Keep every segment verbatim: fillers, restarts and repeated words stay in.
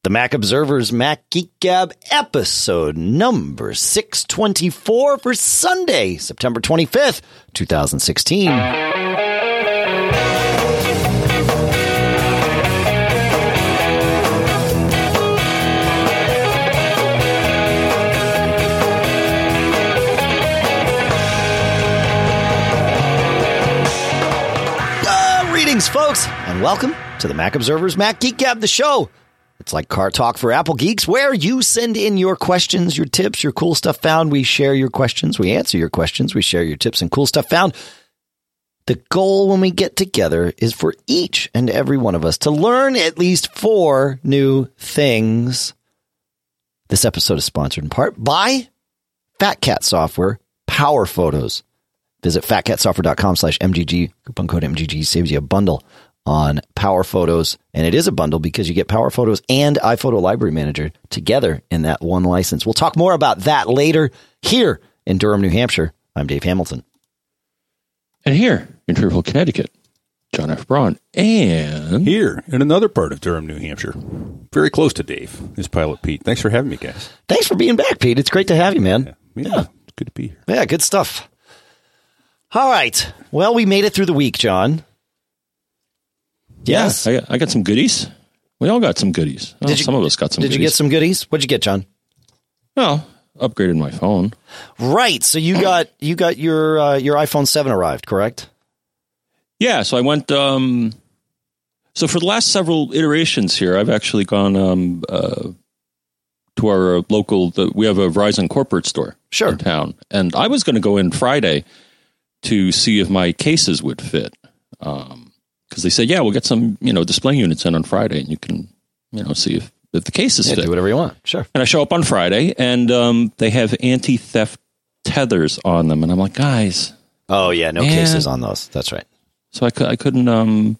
The Mac Observer's Mac Geek Gab episode number six twenty-four for Sunday, September twenty-fifth, twenty sixteen. Uh, greetings, folks, and welcome to the Mac Observer's Mac Geek Gab, the show. It's like Car Talk for Apple Geeks, where you send in your questions, your tips, your cool stuff found. We share your questions. We answer your questions. We share your tips and cool stuff found. The goal when we get together is for each and every one of us to learn at least four new things. This episode is sponsored in part by Fat Cat Software Power Photos. Visit fatcatsoftware.com slash MGG. Coupon code M G G saves you a bundle on Power Photos, and it is a bundle because you get Power Photos and iPhoto Library Manager together in that one license. We'll talk more about that later here in Durham, New Hampshire. I'm Dave Hamilton. And here in Fairfield, Connecticut, John F. Braun. And here in another part of Durham, New Hampshire, very close to Dave, is Pilot Pete. Thanks for having me, guys. Thanks for being back, Pete. It's great to have you, man. Yeah, yeah, yeah. It's good to be here. Yeah, good stuff. All right. Well, we made it through the week, John. Yes. Yeah, I, I got some goodies. We all got some goodies. Well, did you, some of us got some did goodies. Did you get some goodies? What'd you get, John? Well, upgraded my phone. Right. So you got you got your uh, your iPhone seven arrived, correct? Yeah. So I went. Um, so for the last several iterations here, I've actually gone um, uh, to our local. The, we have a Verizon corporate store sure. in town, and I was going to go in Friday to see if my cases would fit. Um, Because they said, yeah, we'll get some, you know, display units in on Friday, and you can, you know, see if, if the cases yeah, fit. Do whatever you want. Sure. And I show up on Friday, and um, they have anti-theft tethers on them, and I'm like, guys. Oh yeah, no man. cases on those. That's right. So I, I couldn't. Um,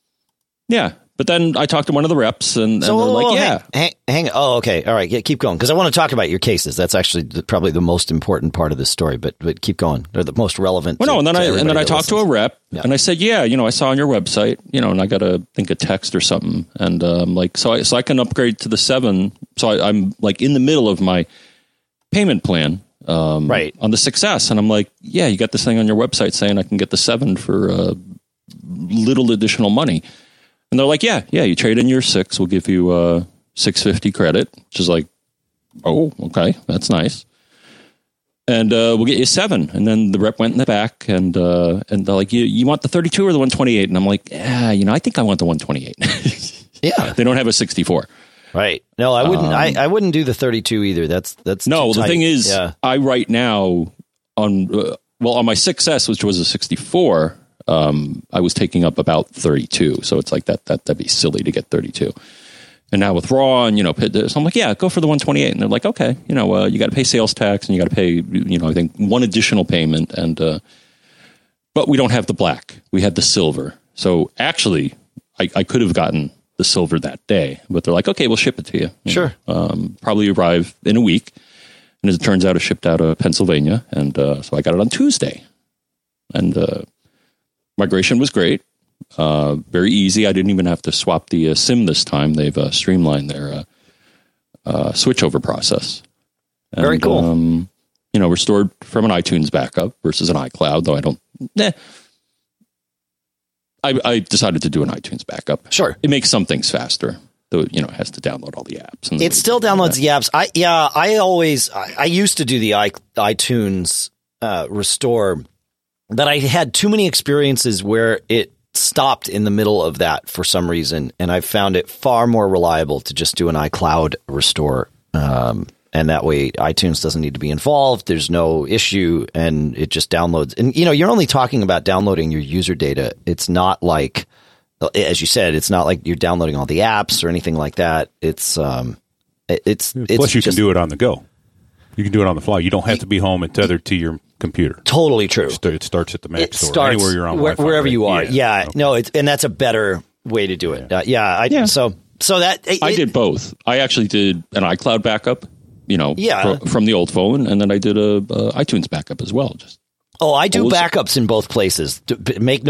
yeah, but then I talked to one of the reps, and, so, and they're like, oh, yeah, hang, hang. Oh, okay, all right. Yeah, keep going because I want to talk about your cases. That's actually the, probably the most important part of this story. But but keep going. They're the most relevant. Well, to, no, and then I and then I talked listens. to a rep, yeah. and I said, yeah, you know, I saw on your website, you know, and I got to think a text or something, and um, like so, I so I can upgrade to the seven. So I, I'm like in the middle of my payment plan, um, right, on the six S, and I'm like, yeah, you got this thing on your website saying I can get the seven for uh, little additional money. And they're like, yeah, yeah, you trade in your six, we'll give you uh, six fifty credit, which is like, oh, okay, that's nice. And uh, we'll get you seven. And then the rep went in the back, and uh, and they're like, you, you want the thirty-two or the one twenty-eight? And I'm like, yeah, you know, I think I want the one twenty-eight. Yeah. They don't have a sixty-four. Right. No, I wouldn't. Um, I, I wouldn't do the thirty-two either. That's that's no. too The tight. thing is, yeah. I right now on uh, well on my six S, which was a sixty-four. Um, I was taking up about thirty-two, so it's like that, that, that'd be silly to get thirty-two. And now with Raw and, you know, so I'm like, yeah, go for the one twenty-eight. And they're like, okay, you know, uh, you got to pay sales tax and you got to pay, you know, I think one additional payment. And, uh, but we don't have the black. We had the silver. So actually, I, I could have gotten the silver that day, but they're like, okay, we'll ship it to you. Sure. Um, probably arrive in a week. And as it turns out, it shipped out of Pennsylvania. And uh, so I got it on Tuesday. And, uh, migration was great, uh, very easy. I didn't even have to swap the uh, SIM this time. They've uh, streamlined their uh, uh, switchover process. And, very cool. Um, you know, restored from an iTunes backup versus an iCloud, though I don't. Eh. I, I decided to do an iTunes backup. Sure, it makes some things faster. Though, you know, it has to download all the apps. And it still downloads the apps. I yeah, I always I, I used to do the I, iTunes uh, restore. But I had too many experiences where it stopped in the middle of that for some reason, and I found it far more reliable to just do an iCloud restore, um, and that way iTunes doesn't need to be involved. There's no issue, and it just downloads. And you know, you're only talking about downloading your user data. It's not like, as you said, it's not like you're downloading all the apps or anything like that. It's um, it, it's plus it's you just, can do it on the go. You can do it on the fly. You don't have to be home and tethered to your computer. Totally true. It starts at the Mac it store. Starts anywhere you're on where, Wi-Fi, wherever right? you are. Yeah. Yeah. Okay. No, it's, and that's a better way to do it. Yeah. Uh, yeah, I, yeah. So, so that it, I did both. I actually did an iCloud backup, you know, yeah. fr- from the old phone. And then I did a, a iTunes backup as well. Just Oh, I do Old- backups in both places. D- b- Make no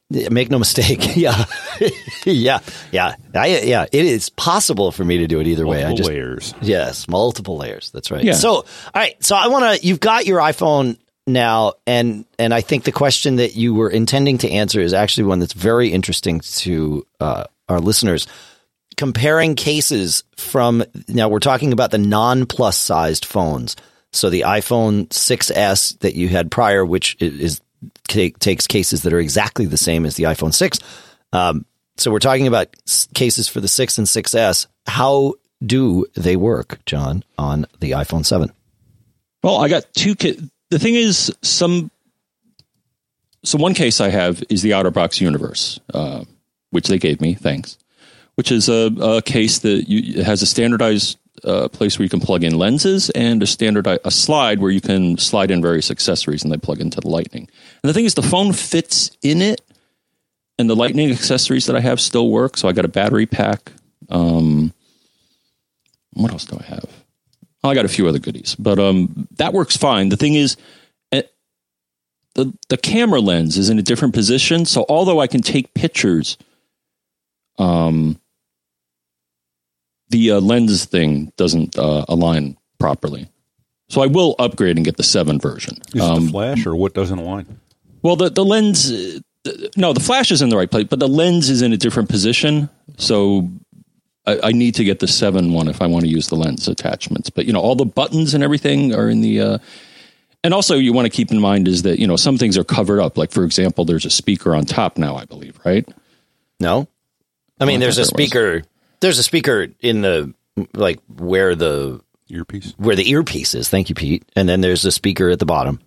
Make no mistake. Yeah. yeah. Yeah. I, yeah. It is possible for me to do it either multiple way. I just, layers. Yes. Multiple layers. That's right. Yeah. So, all right. So I want to, you've got your iPhone now. And, and I think the question that you were intending to answer is actually one that's very interesting to uh, our listeners. Comparing cases from, now we're talking about the non-plus sized phones. So the iPhone six S that you had prior, which is Take, takes cases that are exactly the same as the iPhone six. Um, so we're talking about s- cases for the six and six S. How do they work, John, on the iPhone seven? Well, I got two. Ca- the thing is, some. So one case I have is the OtterBox Universe, uh, which they gave me, thanks. Which is a, a case that you, it has a standardized uh, place where you can plug in lenses and a standard a slide where you can slide in various accessories and they plug into the Lightning. And the thing is, the phone fits in it, and the Lightning accessories that I have still work. So I got a battery pack. Um, what else do I have? Oh, I got a few other goodies, but um, that works fine. The thing is, it, the the camera lens is in a different position. So although I can take pictures, um. The uh, lens thing doesn't uh, align properly. So I will upgrade and get the seven version. Is um, it the flash or what doesn't align? Well, the, the lens, uh, the, no, the flash is in the right place, but the lens is in a different position. So I, I need to get the seven one if I want to use the lens attachments. But, you know, all the buttons and everything are in the... Uh, and also you want to keep in mind is that, you know, some things are covered up. Like, for example, there's a speaker on top now, I believe, right? No. I mean, Oh, I there's a thought there speaker... There's a speaker in the, like, where the earpiece, where the earpiece is. Thank you, Pete. And then there's a speaker at the bottom.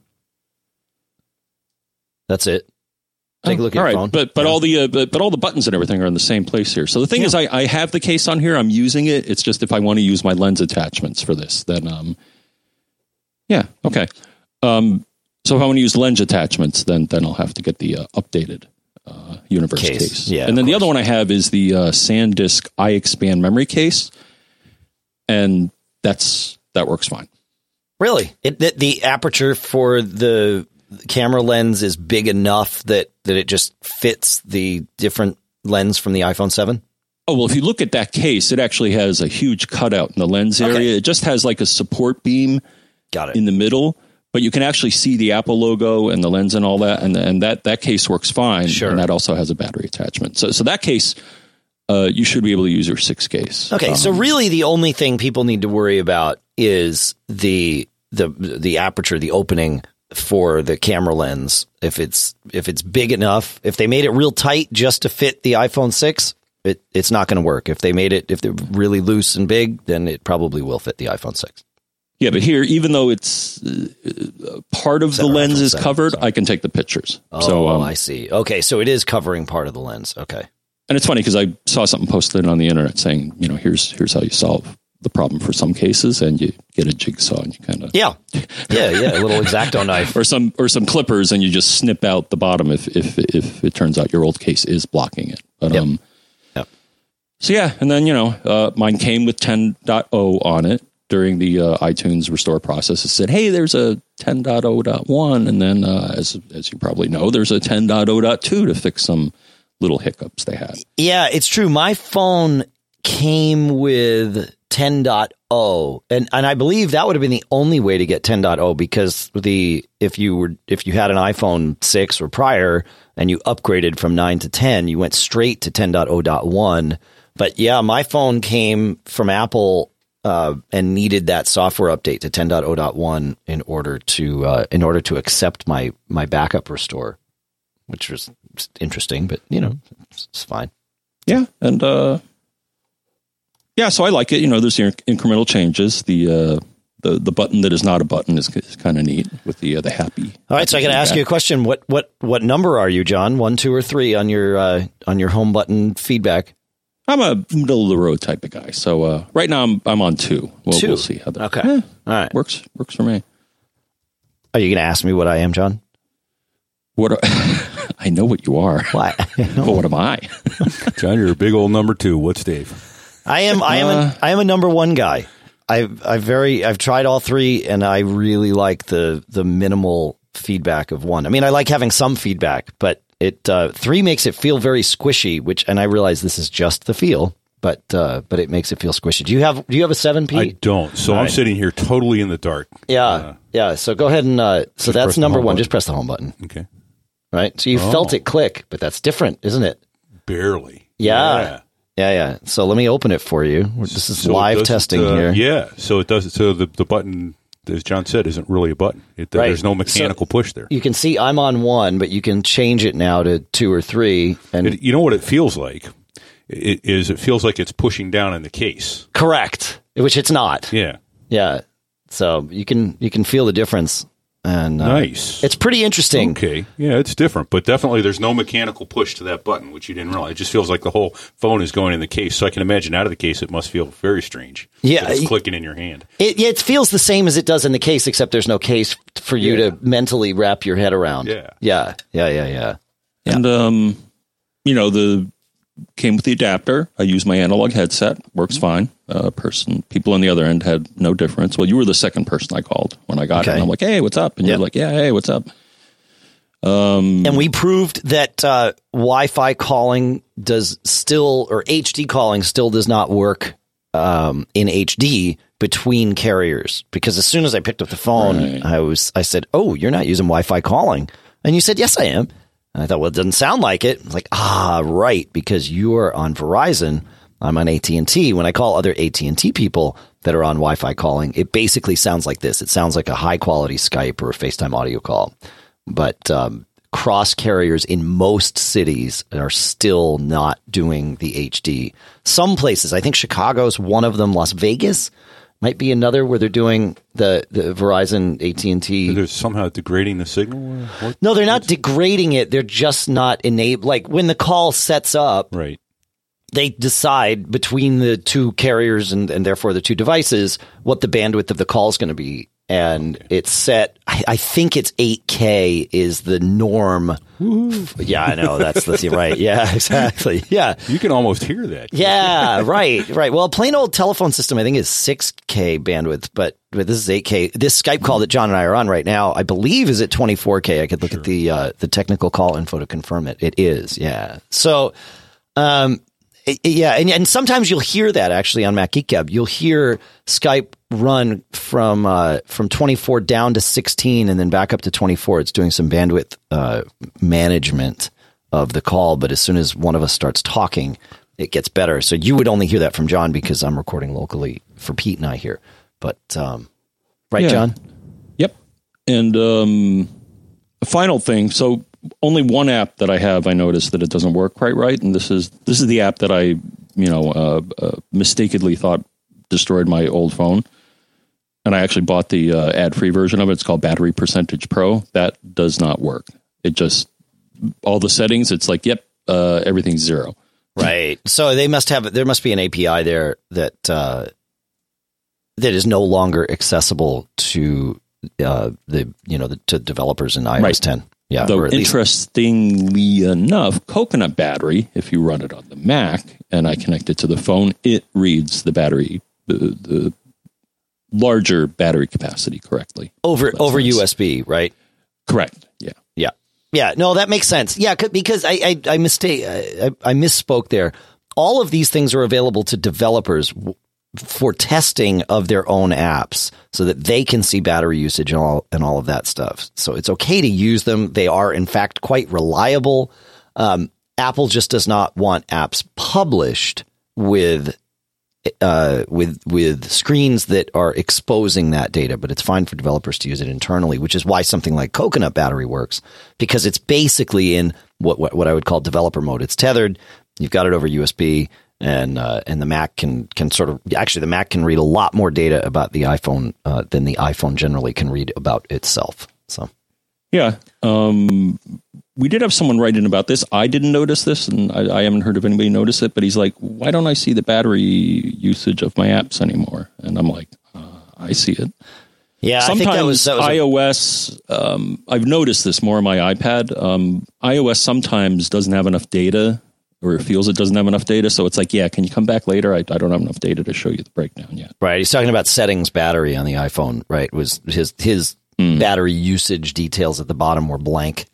That's it. Take a look oh, at your right. phone. But but yeah. all the uh, but, but all the buttons and everything are in the same place here. So the thing yeah. is, I, I have the case on here. I'm using it. It's just if I want to use my lens attachments for this, then um, yeah, okay. Um, so if I want to use lens attachments, then then I'll have to get the uh, updated. Uh, universe case. case. Yeah, and then the other one I have is the uh, SanDisk iXpand memory case. And that's that works fine. Really? It, the, the aperture for the camera lens is big enough that, that it just fits the different lens from the iPhone seven? Oh, well, if you look at that case, it actually has a huge cutout in the lens area. Okay. It just has like a support beam Got it. in the middle. But you can actually see the Apple logo and the lens and all that, and and that, that case works fine. Sure. And that also has a battery attachment. So so that case, uh, you should be able to use your six case. Okay, um, so really the only thing people need to worry about is the the the aperture, the opening for the camera lens. If it's if it's big enough, if they made it real tight just to fit the iPhone six, it it's not going to work. If they made it if they're really loose and big, then it probably will fit the iPhone six. Yeah, but here, even though it's uh, part of the lens is covered, I can take the pictures. Oh, so, um, I see. Okay, so it is covering part of the lens. Okay. And it's funny because I saw something posted on the internet saying, you know, here's here's how you solve the problem for some cases, and you get a jigsaw and you kind of Yeah, yeah, yeah, a little X-Acto knife, or some or some clippers, and you just snip out the bottom if if if it turns out your old case is blocking it. But yep. um, yep. So yeah, and then you know, uh, mine came with ten point oh on it. During the uh, iTunes restore process, it said, hey, there's a ten point oh point one. And then, uh, as as you probably know, there's a ten point oh point two to fix some little hiccups they had. Yeah, it's true. My phone came with ten point oh. And and I believe that would have been the only way to get ten point oh because the if you were if you had an iPhone six or prior and you upgraded from nine to ten, you went straight to ten point oh point one. But yeah, my phone came from Apple Uh, and needed that software update to ten point oh point one in order to uh, in order to accept my my backup restore, which was interesting, but you know, it's, it's fine. Yeah, and uh, yeah, so I like it. You know, there's the incremental changes. The uh, the the button that is not a button is, is kind of neat with the uh, the happy. All right, so I got to ask you a question. What what what number are you, John? One, two, or three on your uh, on your home button feedback? I'm a middle of the road type of guy, so uh, right now I'm I'm on two. We'll, two. We'll see how that. Okay, eh, all right, works works for me. Are you going to ask me what I am, John? What are, I know what you are. What? But what am I? John, you're a big old number two. What's Dave? I am. I am. Uh, a, I am a number one guy. I've I've very I've tried all three, and I really like the the minimal feedback of one. I mean, I like having some feedback, but It uh, three makes it feel very squishy, which, and I realize this is just the feel, but uh, but it makes it feel squishy. Do you have Do you have a seven, Pete? I don't. So All I'm right. sitting here totally in the dark. Yeah, Uh, yeah. So go ahead and uh, so press that's the number home one. button. Just press the home button, okay. right? So you Oh. felt it click, but that's different, isn't it? Barely. Yeah. Yeah. Yeah, yeah. So let me open it for you. This is So it live doesn't, testing uh, here. Yeah. So it does. So the the button, as John said, isn't really a button. It, Right. There's no mechanical So push there. You can see I'm on one, but you can change it now to two or three. And It, you know what it feels like? It is. It feels like it's pushing down in the case. correct, which it's not. Yeah. Yeah. So you can you can feel the difference. And uh, Nice. It's pretty interesting. Okay. Yeah, it's different, but definitely there's no mechanical push to that button, which you didn't realize. It just feels like the whole phone is going in the case. So I can imagine out of the case, it must feel very strange. Yeah, that it's y- clicking in your hand. It, it feels the same as it does in the case, except there's no case for you Yeah. to mentally wrap your head around. Yeah. Yeah. Yeah. Yeah. Yeah. And, um, you know, the came with the adapter. I use my analog headset. Works fine. Uh, person, people on the other end had no difference. Well, you were the second person I called when I got Okay. it. And I'm like, hey, what's up? And Yep. you're like, yeah, hey, what's up? And we proved that uh, Wi-Fi calling does still, or H D calling still does not work um, in H D between carriers. Because as soon as I picked up the phone, Right. I was, I said, "Oh, you're not using Wi-Fi calling," and you said, "Yes, I am." And I thought, well, it doesn't sound like it. I was like, ah, right, because you are on Verizon. I'm on A T and T. When I call other A T and T people that are on Wi-Fi calling, it basically sounds like this. It sounds like a high-quality Skype or a FaceTime audio call. But um, cross carriers in most cities are still not doing the H D. Some places, I think Chicago's one of them. Las Vegas might be another where they're doing the, the Verizon A T and T. They're somehow degrading the signal? Or what? No, they're not degrading it. They're just not enable. Like when the call sets up, Right. they decide between the two carriers and, and therefore the two devices what the bandwidth of the call is going to be. And it's set, I, I think it's eight K is the norm. Yeah, I know. That's the right. Yeah, exactly. Yeah. You can almost hear that. Yeah, right, right. Well, a plain old telephone system, I think, is six K bandwidth, but, but this is eight K. This Skype call that John and I are on right now, I believe, is at twenty-four K. I could look Sure. at the uh, the technical call info to confirm it. It is, yeah. So, um, it- yeah, and, and sometimes you'll hear that actually on Mac Geek Gab. You'll hear Skype run from uh, from twenty-four down to sixteen and then back up to twenty-four. It's doing some bandwidth uh, management of the call, but as soon as one of us starts talking, it gets better. So you would only hear that from John because I'm recording locally for Pete and I here. But um, right, Yeah. John? Yep. And um, the final thing. So only one app that I have, I noticed that it doesn't work quite right, and this is this is the app that I, you know, uh, uh, mistakenly thought destroyed my old phone. And I actually bought the uh, ad-free version of it. It's called Battery Percentage Pro. That does not work. It just all the settings. It's like, yep, uh, everything's zero. Right. So they must have, there must be an A P I there that, uh, that is no longer accessible to, uh, the, you know, the, to developers in i O S Right. ten. Yeah. Though or at least- interestingly enough, Coconut Battery, if you run it on the Mac and I connect it to the phone, it reads the battery, the, the larger battery capacity correctly. over, That's over nice. U S B, right? Correct. Yeah. Yeah. Yeah. No, that makes sense. Yeah. c- Because I, I, I mistake, I, I misspoke there. All of these things are available to developers w- for testing of their own apps so that they can see battery usage and all, and all of that stuff. So it's okay to use them. They are in fact quite reliable. Um, Apple just does not want apps published with uh, with with screens that are exposing that data, but it's fine for developers to use it internally, which is why something like Coconut Battery works, because it's basically in what what, what I would call developer mode. It's tethered. You've got it over U S B, and uh, and the Mac can can sort of actually the Mac can read a lot more data about the iPhone uh, than the iPhone generally can read about itself. So Yeah. Um, we did have someone write in about this. I didn't notice this, and I, I haven't heard of anybody notice it, but he's like, why don't I see the battery usage of my apps anymore? And I'm like, uh, I see it. yeah, Sometimes I think that was, that was a- iOS, um, I've noticed this more on my iPad. Um, iOS sometimes doesn't have enough data, or it feels it doesn't have enough data. So it's like, yeah, can you come back later? I, I don't have enough data to show you the breakdown yet. Right. He's talking about settings battery on the iPhone, right? Was his his Mm. battery usage details at the bottom were blank.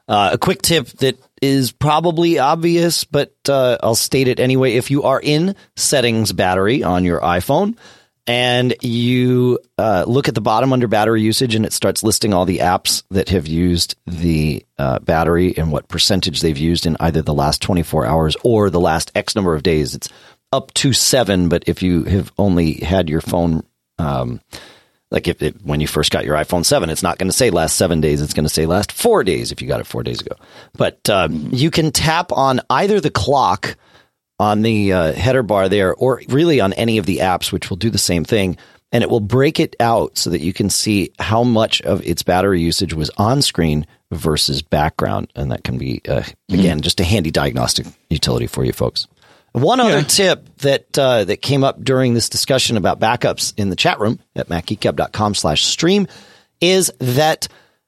Uh, a quick tip that is probably obvious, but uh, I'll state it anyway. If you are in settings battery on your iPhone and you uh, look at the bottom under battery usage and it starts listing all the apps that have used the uh, battery and what percentage they've used in either the last twenty-four hours or the last X number of days, it's up to seven. But if you have only had your phone um Like if it, when you first got your iPhone seven, it's not going to say last seven days. It's going to say last four days if you got it four days ago. But um, you can tap on either the clock on the uh, header bar there or really on any of the apps, which will do the same thing. And it will break it out so that you can see how much of its battery usage was on screen versus background. And that can be, uh, mm-hmm. again, just a handy diagnostic utility for you folks. One other yeah. tip that uh, that came up during this discussion about backups in the chat room at macgeekgab.com slash stream is that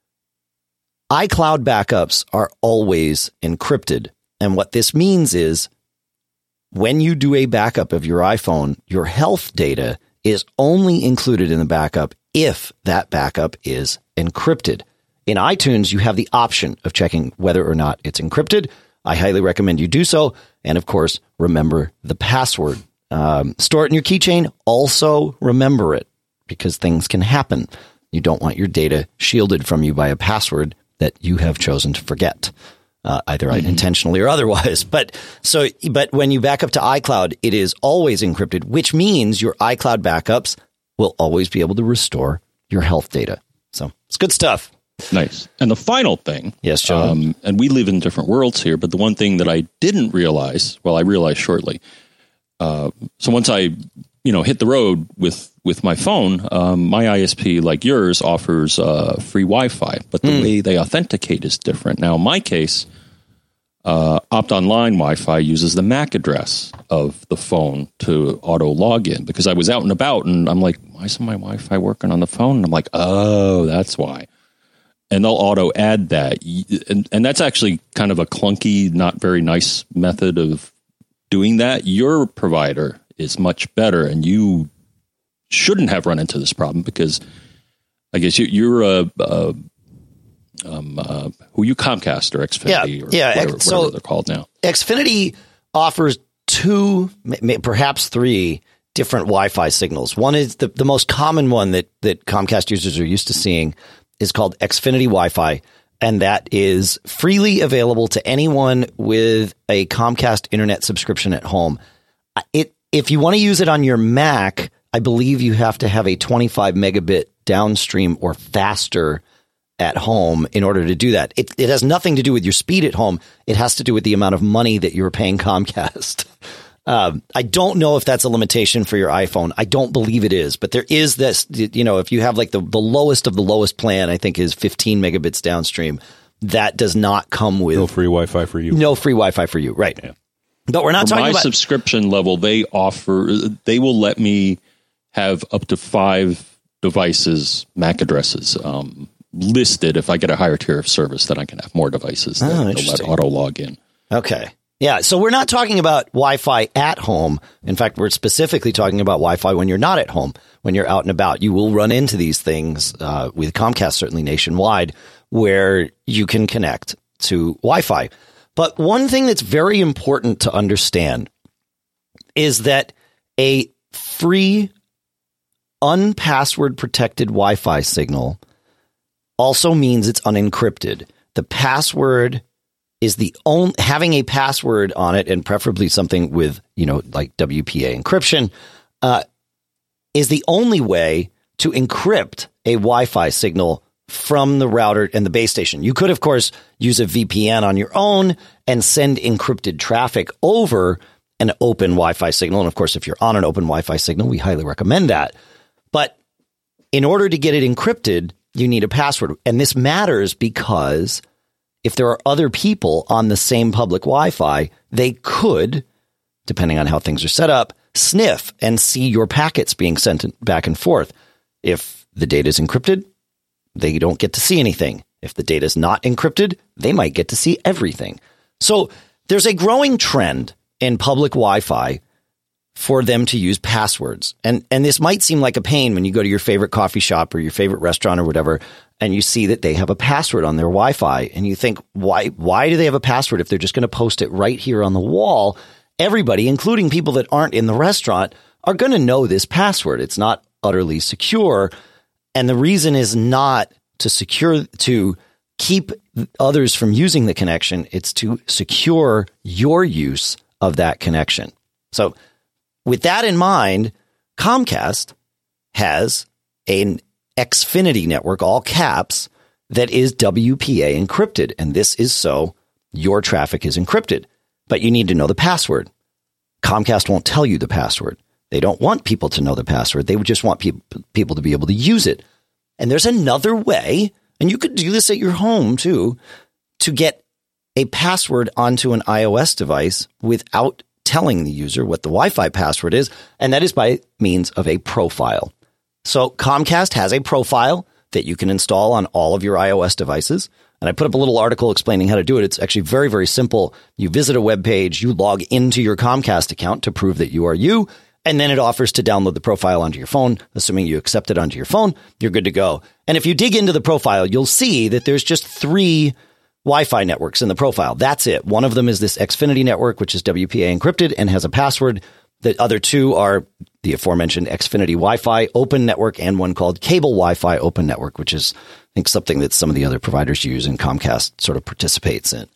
iCloud backups are always encrypted. And what this means is when you do a backup of your iPhone, your health data is only included in the backup if that backup is encrypted. In iTunes, you have the option of checking whether or not it's encrypted. I highly recommend you do so. And of course, remember the password. Um, store it in your keychain. Also remember it because things can happen. You don't want your data shielded from you by a password that you have chosen to forget, uh, either mm-hmm. intentionally or otherwise. But so, but when you back up to iCloud, it is always encrypted, which means your iCloud backups will always be able to restore your health data. So it's good stuff. Nice. And the final thing. Yes, John. Um, and we live in different worlds here, but the one thing that I didn't realize, well, I realized shortly. Uh, so once I, you know, hit the road with, with my phone, um, my I S P, like yours, offers uh, free Wi-Fi, but the mm. way they authenticate is different. Now, in my case, uh, Opt Online Wi-Fi uses the M A C address of the phone to auto log in because I was out and about and I'm like, why isn't my Wi-Fi working on the phone? And I'm like, oh, that's why. And they'll auto add that. And, and that's actually kind of a clunky, not very nice method of doing that. Your provider is much better, and you shouldn't have run into this problem because I guess you, you're a, a um, uh, who you Comcast or Xfinity yeah, or yeah. whatever, so whatever they're called now. Xfinity offers two, perhaps three different Wi-Fi signals. One is the, the most common one that, that Comcast users are used to seeing is called Xfinity Wi-Fi, and that is freely available to anyone with a Comcast internet subscription at home. It, if you want to use it on your Mac, I believe you have to have a twenty-five megabit downstream or faster at home in order to do that. It, it has nothing to do with your speed at home. It has to do with the amount of money that you're paying Comcast. Um, I don't know if that's a limitation for your iPhone. I don't believe it is, but there is this, you know, if you have like the, the lowest of the lowest plan, I think is fifteen megabits downstream. That does not come with no free Wi-Fi for you. No free Wi-Fi for you. Right. Yeah. But we're not for talking my about subscription level. They offer, they will let me have up to five devices, M A C addresses, um, listed. If I get a higher tier of service, then I can have more devices that oh, they'll let auto log in. Okay. Yeah, so we're not talking about Wi-Fi at home. In fact, we're specifically talking about Wi-Fi when you're not at home, when you're out and about. You will run into these things uh, with Comcast, certainly nationwide, where you can connect to Wi-Fi. But one thing that's very important to understand is that a free, unpassword protected Wi-Fi signal also means it's unencrypted. The password is the only, having a password on it, and preferably something with, you know, like W P A encryption, uh, is the only way to encrypt a Wi-Fi signal from the router and the base station. You could, of course, use a V P N on your own and send encrypted traffic over an open Wi-Fi signal. And of course, if you're on an open Wi-Fi signal, we highly recommend that. But in order to get it encrypted, you need a password. And this matters because if there are other people on the same public Wi-Fi, they could, depending on how things are set up, sniff and see your packets being sent back and forth. If the data is encrypted, they don't get to see anything. If the data is not encrypted, they might get to see everything. So there's a growing trend in public Wi-Fi for them to use passwords. And and this might seem like a pain when you go to your favorite coffee shop or your favorite restaurant or whatever, and you see that they have a password on their Wi-Fi, and you think, why, why do they have a password if they're just going to post it right here on the wall? Everybody, including people that aren't in the restaurant, are going to know this password. It's not utterly secure. And the reason is not to secure, to keep others from using the connection. It's to secure your use of that connection. So with that in mind, Comcast has an Xfinity network, all caps, that is W P A encrypted. And this is so your traffic is encrypted, but you need to know the password. Comcast won't tell you the password. They don't want people to know the password. They would just want pe- people to be able to use it. And there's another way, and you could do this at your home too, to get a password onto an iOS device without telling the user what the Wi-Fi password is, and that is by means of a profile. So Comcast has a profile that you can install on all of your iOS devices. And I put up a little article explaining how to do it. It's actually very, very simple. You visit a web page, you log into your Comcast account to prove that you are you, and then it offers to download the profile onto your phone. Assuming you accept it onto your phone, you're good to go. And if you dig into the profile, you'll see that there's just three Wi-Fi networks in the profile. That's it. One of them is this Xfinity network, which is W P A encrypted and has a password. The other two are the aforementioned Xfinity Wi-Fi Open Network and one called Cable Wi-Fi Open Network, which is, I think, something that some of the other providers use and Comcast sort of participates in.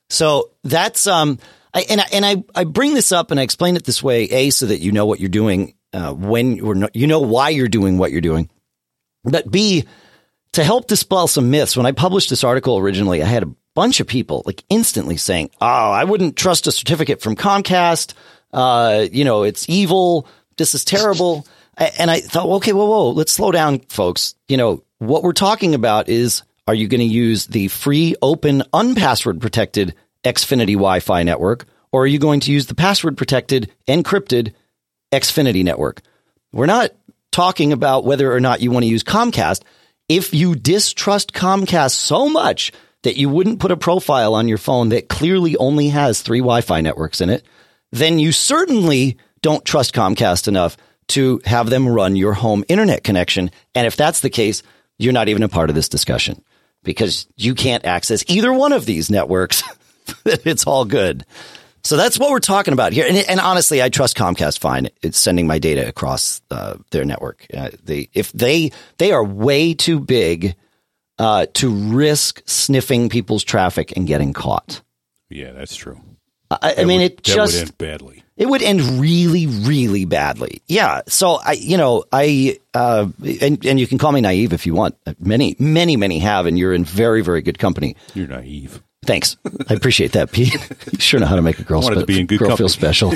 So that's um, I, and I, and I I bring this up and I explain it this way, A, so that you know what you're doing uh, when or no, you know why you're doing what you're doing, but B, to help dispel some myths. When I published this article originally, I had a bunch of people like instantly saying, "Oh, I wouldn't trust a certificate from Comcast. Uh, you know, it's evil. This is terrible." And I thought, okay, whoa, whoa, let's slow down, folks. You know, what we're talking about is, are you going to use the free, open, unpassword protected Xfinity Wi-Fi network, or are you going to use the password protected, encrypted Xfinity network? We're not talking about whether or not you want to use Comcast. If you distrust Comcast so much that you wouldn't put a profile on your phone that clearly only has three Wi-Fi networks in it, then you certainly don't trust Comcast enough to have them run your home internet connection. And if that's the case, you're not even a part of this discussion because you can't access either one of these networks. It's all good. So that's what we're talking about here. And, and honestly, I trust Comcast fine. It's sending my data across uh, their network. Uh, they, if they, they are way too big uh, to risk sniffing people's traffic and getting caught. Yeah, that's true. I, I mean, would, it that just would end badly. It would end really, really badly. Yeah. So I, you know, I, uh, and, and you can call me naive if you want. Many, many, many have, and you're in very, very good company. You're naive. Thanks. I appreciate that, Pete. You sure know how to make a girl, spe- to be in good girl company. feel special.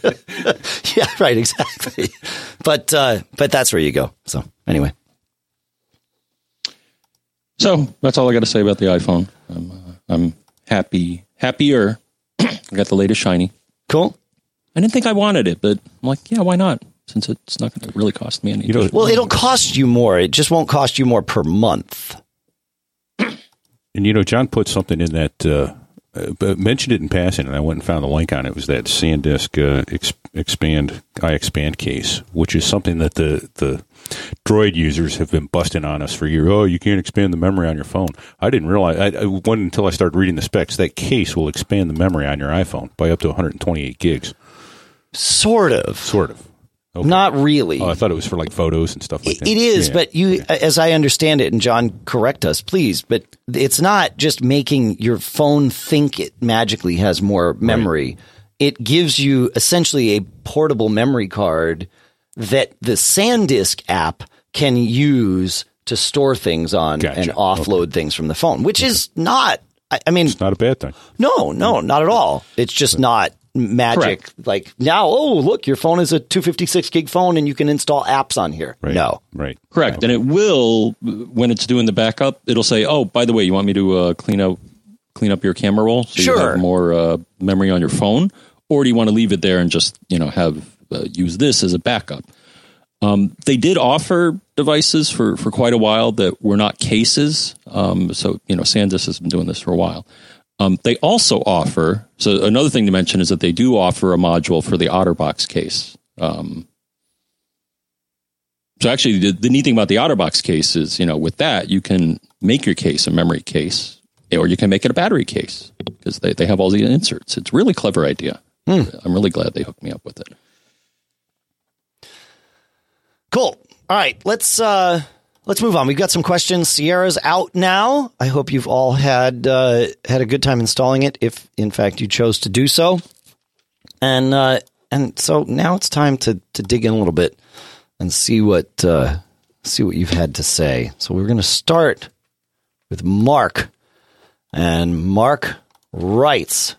Yeah, right. Exactly. But, uh, but that's where you go. So anyway. So that's all I got to say about the iPhone. I'm, uh, I'm happy, happier. I got the latest shiny. Cool. I didn't think I wanted it, but I'm like, yeah, why not? Since it's not going to really cost me anything. You know, well, it'll cost you more. It just won't cost you more per month. And, you know, John put something in that, uh, uh, mentioned it in passing, and I went and found the link on it. It was that SanDisk uh, ex- expand, iExpand case, which is something that the, the Droid users have been busting on us for years. Oh, you can't expand the memory on your phone. I didn't realize, I, I wasn't until I started reading the specs, that case will expand the memory on your iPhone by up to one hundred twenty-eight gigs. Sort of. Sort of. Okay. Not really. Oh, I thought it was for like photos and stuff like it, that. It is, yeah. but you, yeah. as I understand it, and John, correct us, please, but it's not just making your phone think it magically has more memory. Right. It gives you essentially a portable memory card that the SanDisk app can use to store things on gotcha. and offload okay. things from the phone, which okay. is not, I, I mean, it's not a bad thing. No, no, not at all. It's just not magic. Correct. Like now, oh, look, your phone is a two fifty-six gig phone and you can install apps on here. Right. No. Right. Correct. And it will, when it's doing the backup, it'll say, oh, by the way, you want me to uh, clean up clean up your camera roll so sure. you have more uh, memory on your phone? Or do you want to leave it there and just, you know, have uh, use this as a backup? Um, they did offer devices for, for quite a while that were not cases. Um, so, you know, SanDisk has been doing this for a while. Um, they also offer, so another thing to mention is that they do offer a module for the OtterBox case. Um, So actually, the, the neat thing about the OtterBox case is, you know, with that, you can make your case a memory case, or you can make it a battery case because they, they have all the inserts. It's a really clever idea. Hmm. I'm really glad they hooked me up with it. Cool. All right, let's uh, let's move on. We've got some questions. Sierra's out now. I hope you've all had uh, had a good time installing it, if in fact you chose to do so. And uh, and so now it's time to to dig in a little bit and see what uh, see what you've had to say. So we're going to start with Mark, and Mark writes,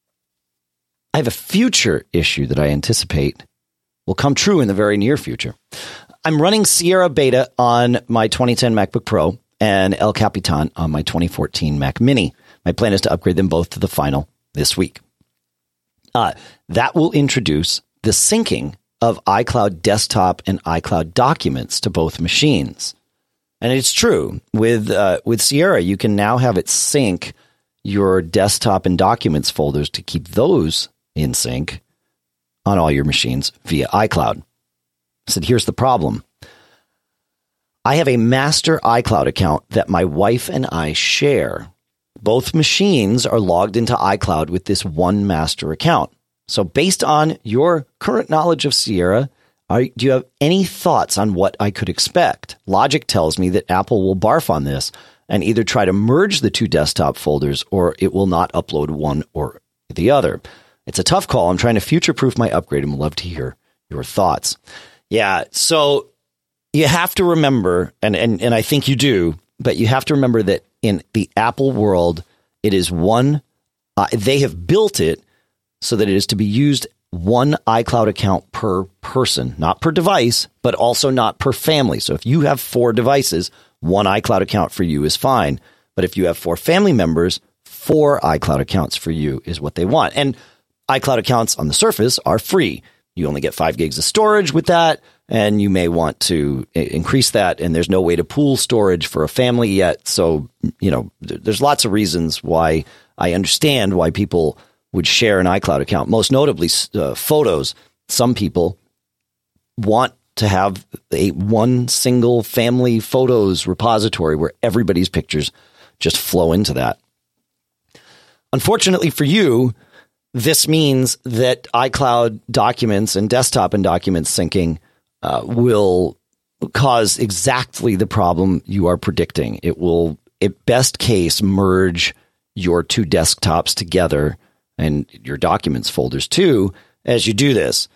"I have a future issue that I anticipate will come true in the very near future. I'm running Sierra Beta on my twenty ten MacBook Pro and El Capitan on my twenty fourteen Mac Mini. My plan is to upgrade them both to the final this week. Uh, that will introduce the syncing of iCloud Desktop and iCloud Documents to both machines. And it's true. With uh, with Sierra, you can now have it sync your desktop and documents folders to keep those in sync on all your machines via iCloud. I said, here's the problem. I have a master iCloud account that my wife and I share. Both machines are logged into iCloud with this one master account. So based on your current knowledge of Sierra, are, do you have any thoughts on what I could expect? Logic tells me that Apple will barf on this and either try to merge the two desktop folders or it will not upload one or the other. It's a tough call. I'm trying to future-proof my upgrade and would love to hear your thoughts." Yeah, so you have to remember, and, and, and I think you do, but you have to remember that in the Apple world, it is one, uh, they have built it so that it is to be used one iCloud account per person, not per device, but also not per family. So if you have four devices, one iCloud account for you is fine. But if you have four family members, four iCloud accounts for you is what they want. And iCloud accounts on the surface are free. You only get five gigs of storage with that, and you may want to increase that. And there's no way to pool storage for a family yet. So, you know, there's lots of reasons why I understand why people would share an iCloud account. Most notably, uh, photos. Some people want to have a one single family photos repository where everybody's pictures just flow into that. Unfortunately for you, this means that iCloud documents and desktop and documents syncing uh, will cause exactly the problem you are predicting. It will, at best case, merge your two desktops together and your documents folders too as you do this.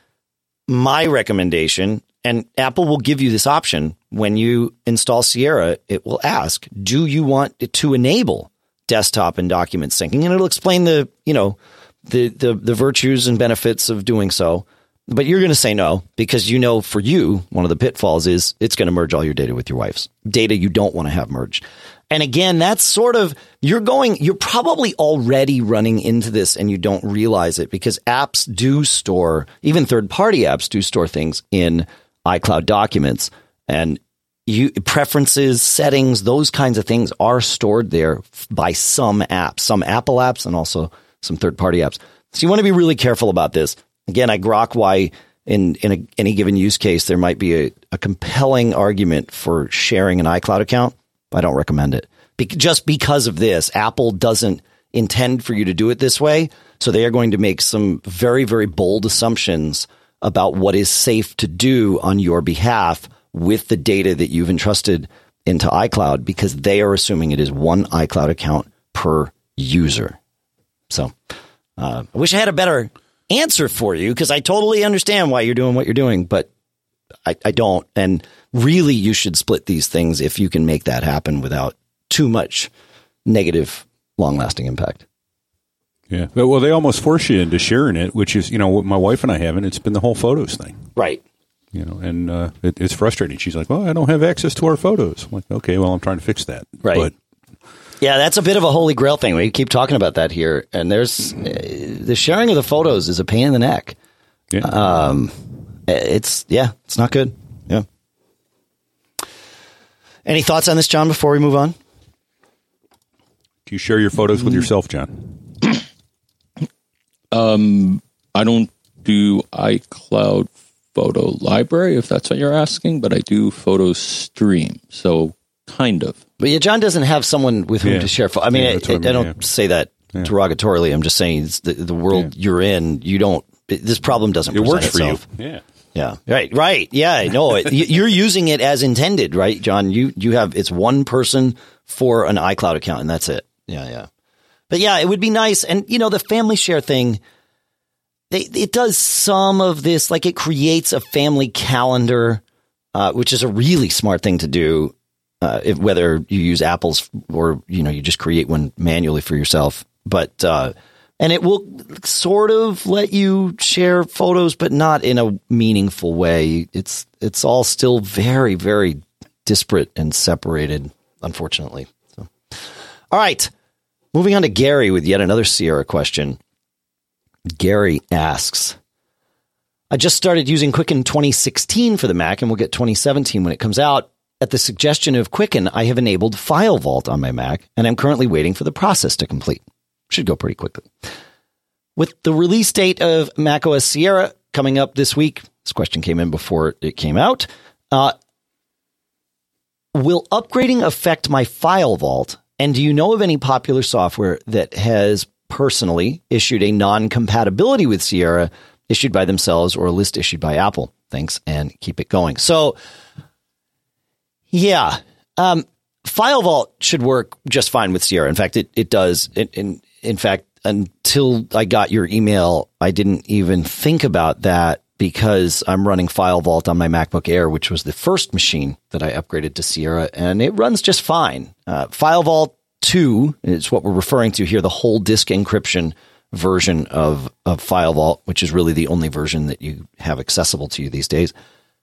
My recommendation, and Apple will give you this option when you install Sierra, it will ask, do you want it to enable desktop and document syncing? And it'll explain the, you know, the, the, the virtues and benefits of doing so. But you're going to say no, because you know for you, one of the pitfalls is it's going to merge all your data with your wife's data you don't want to have merged. And again, that's sort of, you're going, you're probably already running into this and you don't realize it, because apps do store, even third-party apps do store things in iCloud documents, and you preferences, settings, those kinds of things are stored there by some apps, some Apple apps and also some third-party apps. So you want to be really careful about this. Again, I grok why in, in a, any given use case, there might be a, a compelling argument for sharing an iCloud account. I don't recommend it. Be- just because of this, Apple doesn't intend for you to do it this way. So they are going to make some very, very bold assumptions about what is safe to do on your behalf with the data that you've entrusted into iCloud, because they are assuming it is one iCloud account per user. So uh, I wish I had a better answer for you, because I totally understand why you're doing what you're doing, but I, I don't. And really, you should split these things if you can make that happen without too much negative, long-lasting impact. Yeah. Well, they almost force you into sharing it, which is, you know, what my wife and I haven't. It's been the whole photos thing. Right. You know, and uh, it, it's frustrating. She's like, well, I don't have access to our photos. I'm like, okay, well, I'm trying to fix that. Right. But yeah, that's a bit of a holy grail thing. We keep talking about that here. And there's uh, the sharing of the photos is a pain in the neck. Yeah. Um, it's, yeah, it's not good. Yeah. Any thoughts on this, John, before we move on? Do you share your photos with yourself, John? um, I don't do iCloud photo library, if that's what you're asking, but I do photo stream. So kind of. But yeah, John doesn't have someone with whom Yeah. to share. Pho- I mean, Yeah, I, that's what I I, mean, I don't yeah. say that Yeah. derogatorily. I'm just saying it's the, the world Yeah. you're in, you don't, it, this problem doesn't It present works for you. itself. Yeah. Yeah. Right. Right. Yeah. No, it, you- you're using it as intended, right, John? You, you have, it's one person for an iCloud account and that's it. Yeah. Yeah. But yeah, it would be nice. And you know, the family share thing, they, it does some of this, like it creates a family calendar, uh, which is a really smart thing to do. Uh, if, whether you use Apple's or, you know, you just create one manually for yourself, but, uh, and it will sort of let you share photos, but not in a meaningful way. It's, it's all still very, very disparate and separated, unfortunately. So, all right. Moving on to Gary with yet another Sierra question. Gary asks, I just started using Quicken twenty sixteen for the Mac and we'll get twenty seventeen when it comes out. At the suggestion of Quicken, I have enabled File Vault on my Mac and I'm currently waiting for the process to complete. Should go pretty quickly. With the release date of macOS Sierra coming up this week, this question came in before it came out, uh, will upgrading affect my File Vault? And do you know of any popular software that has personally issued a non-compatibility with Sierra issued by themselves or a list issued by Apple? Thanks, and keep it going. So, yeah, um, File Vault should work just fine with Sierra. In fact, it, it does. In, in, in fact, until I got your email, I didn't even think about that because I'm running File Vault on my MacBook Air, which was the first machine that I upgraded to Sierra, and it runs just fine. Uh, File Vault two is what we're referring to here, the whole disk encryption version of, of File Vault, which is really the only version that you have accessible to you these days.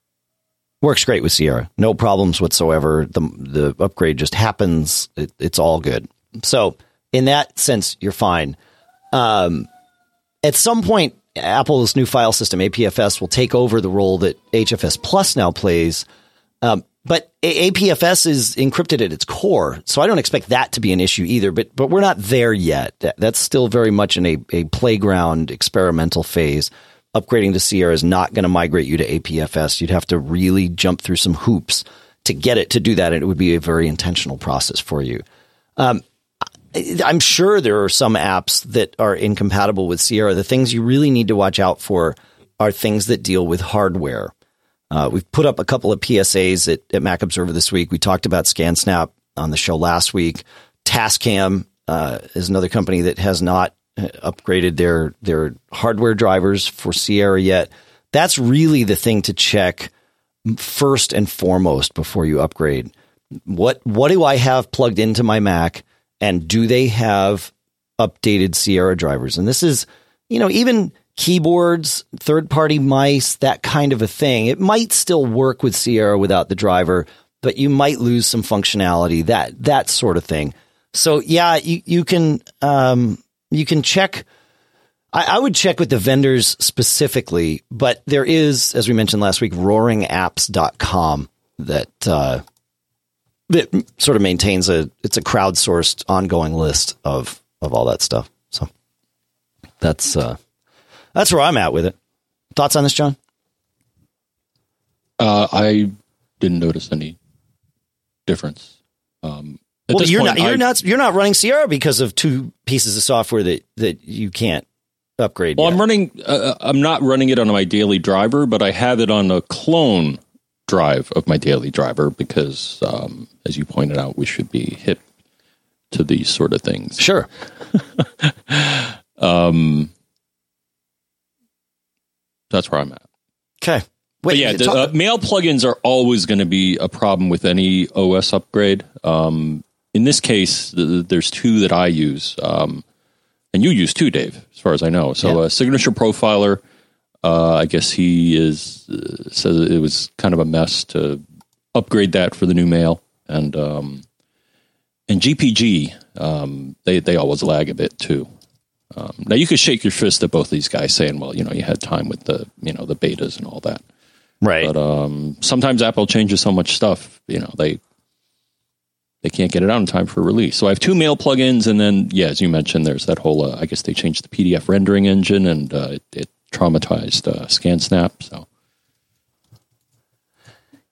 Works great with Sierra. No problems whatsoever. The the upgrade just happens. It, it's all good. So in that sense, you're fine. Um, at some point, Apple's new file system, A P F S, will take over the role that H F S Plus now plays. Um, but A P F S is encrypted at its core, so I don't expect that to be an issue either. But but we're not there yet. That's still very much in a, a playground experimental phase. Upgrading to Sierra is not going to migrate you to A P F S. You'd have to really jump through some hoops to get it to do that, and it would be a very intentional process for you. Um, I'm sure there are some apps that are incompatible with Sierra. The things you really need to watch out for are things that deal with hardware. Uh, we've put up a couple of P S As at, at Mac Observer this week. We talked about ScanSnap on the show last week. Tascam uh, is another company that has not upgraded their their hardware drivers for Sierra yet. That's really the thing to check first and foremost before you upgrade. What what do I have plugged into my Mac, and do they have updated Sierra drivers? And this is, you know, even keyboards, third-party mice, that kind of a thing. It might still work with Sierra without the driver, but you might lose some functionality, that that sort of thing. So yeah, you you can um, you can check. I, I would check with the vendors specifically, but there is, as we mentioned last week, roaring apps dot com that uh, that sort of maintains a it's a crowdsourced ongoing list of of all that stuff. So that's uh, that's where I'm at with it. Thoughts on this, John? Uh, I didn't notice any difference. Um, at Well, this you're point, not you're I- not you're not running Sierra because of two pieces of software that, that you can't upgrade. Well, yet. I'm running. Uh, I'm not running it on my daily driver, but I have it on a clone drive of my daily driver because, um, as you pointed out, we should be hip to these sort of things. Sure. um, that's where I'm at. Okay. But Wait, yeah, the, talk- uh, mail plugins are always going to be a problem with any O S upgrade. Um, in this case, th- there's two that I use, um, and you use two, Dave, as far as I know. So, Yeah. uh, Signature Profiler, uh, I guess he is uh, says it was kind of a mess to upgrade that for the new mail, and um, and G P G, um, they they always lag a bit too. Um, now you could shake your fist at both of these guys saying, well, you know, you had time with the you know the betas and all that. right. But um, sometimes Apple changes so much stuff, you know, they they can't get it out in time for release. So I have two mail plugins, and then, yeah, as you mentioned, there's that whole, uh, I guess they changed the P D F rendering engine, and uh, it, it traumatized uh, ScanSnap. So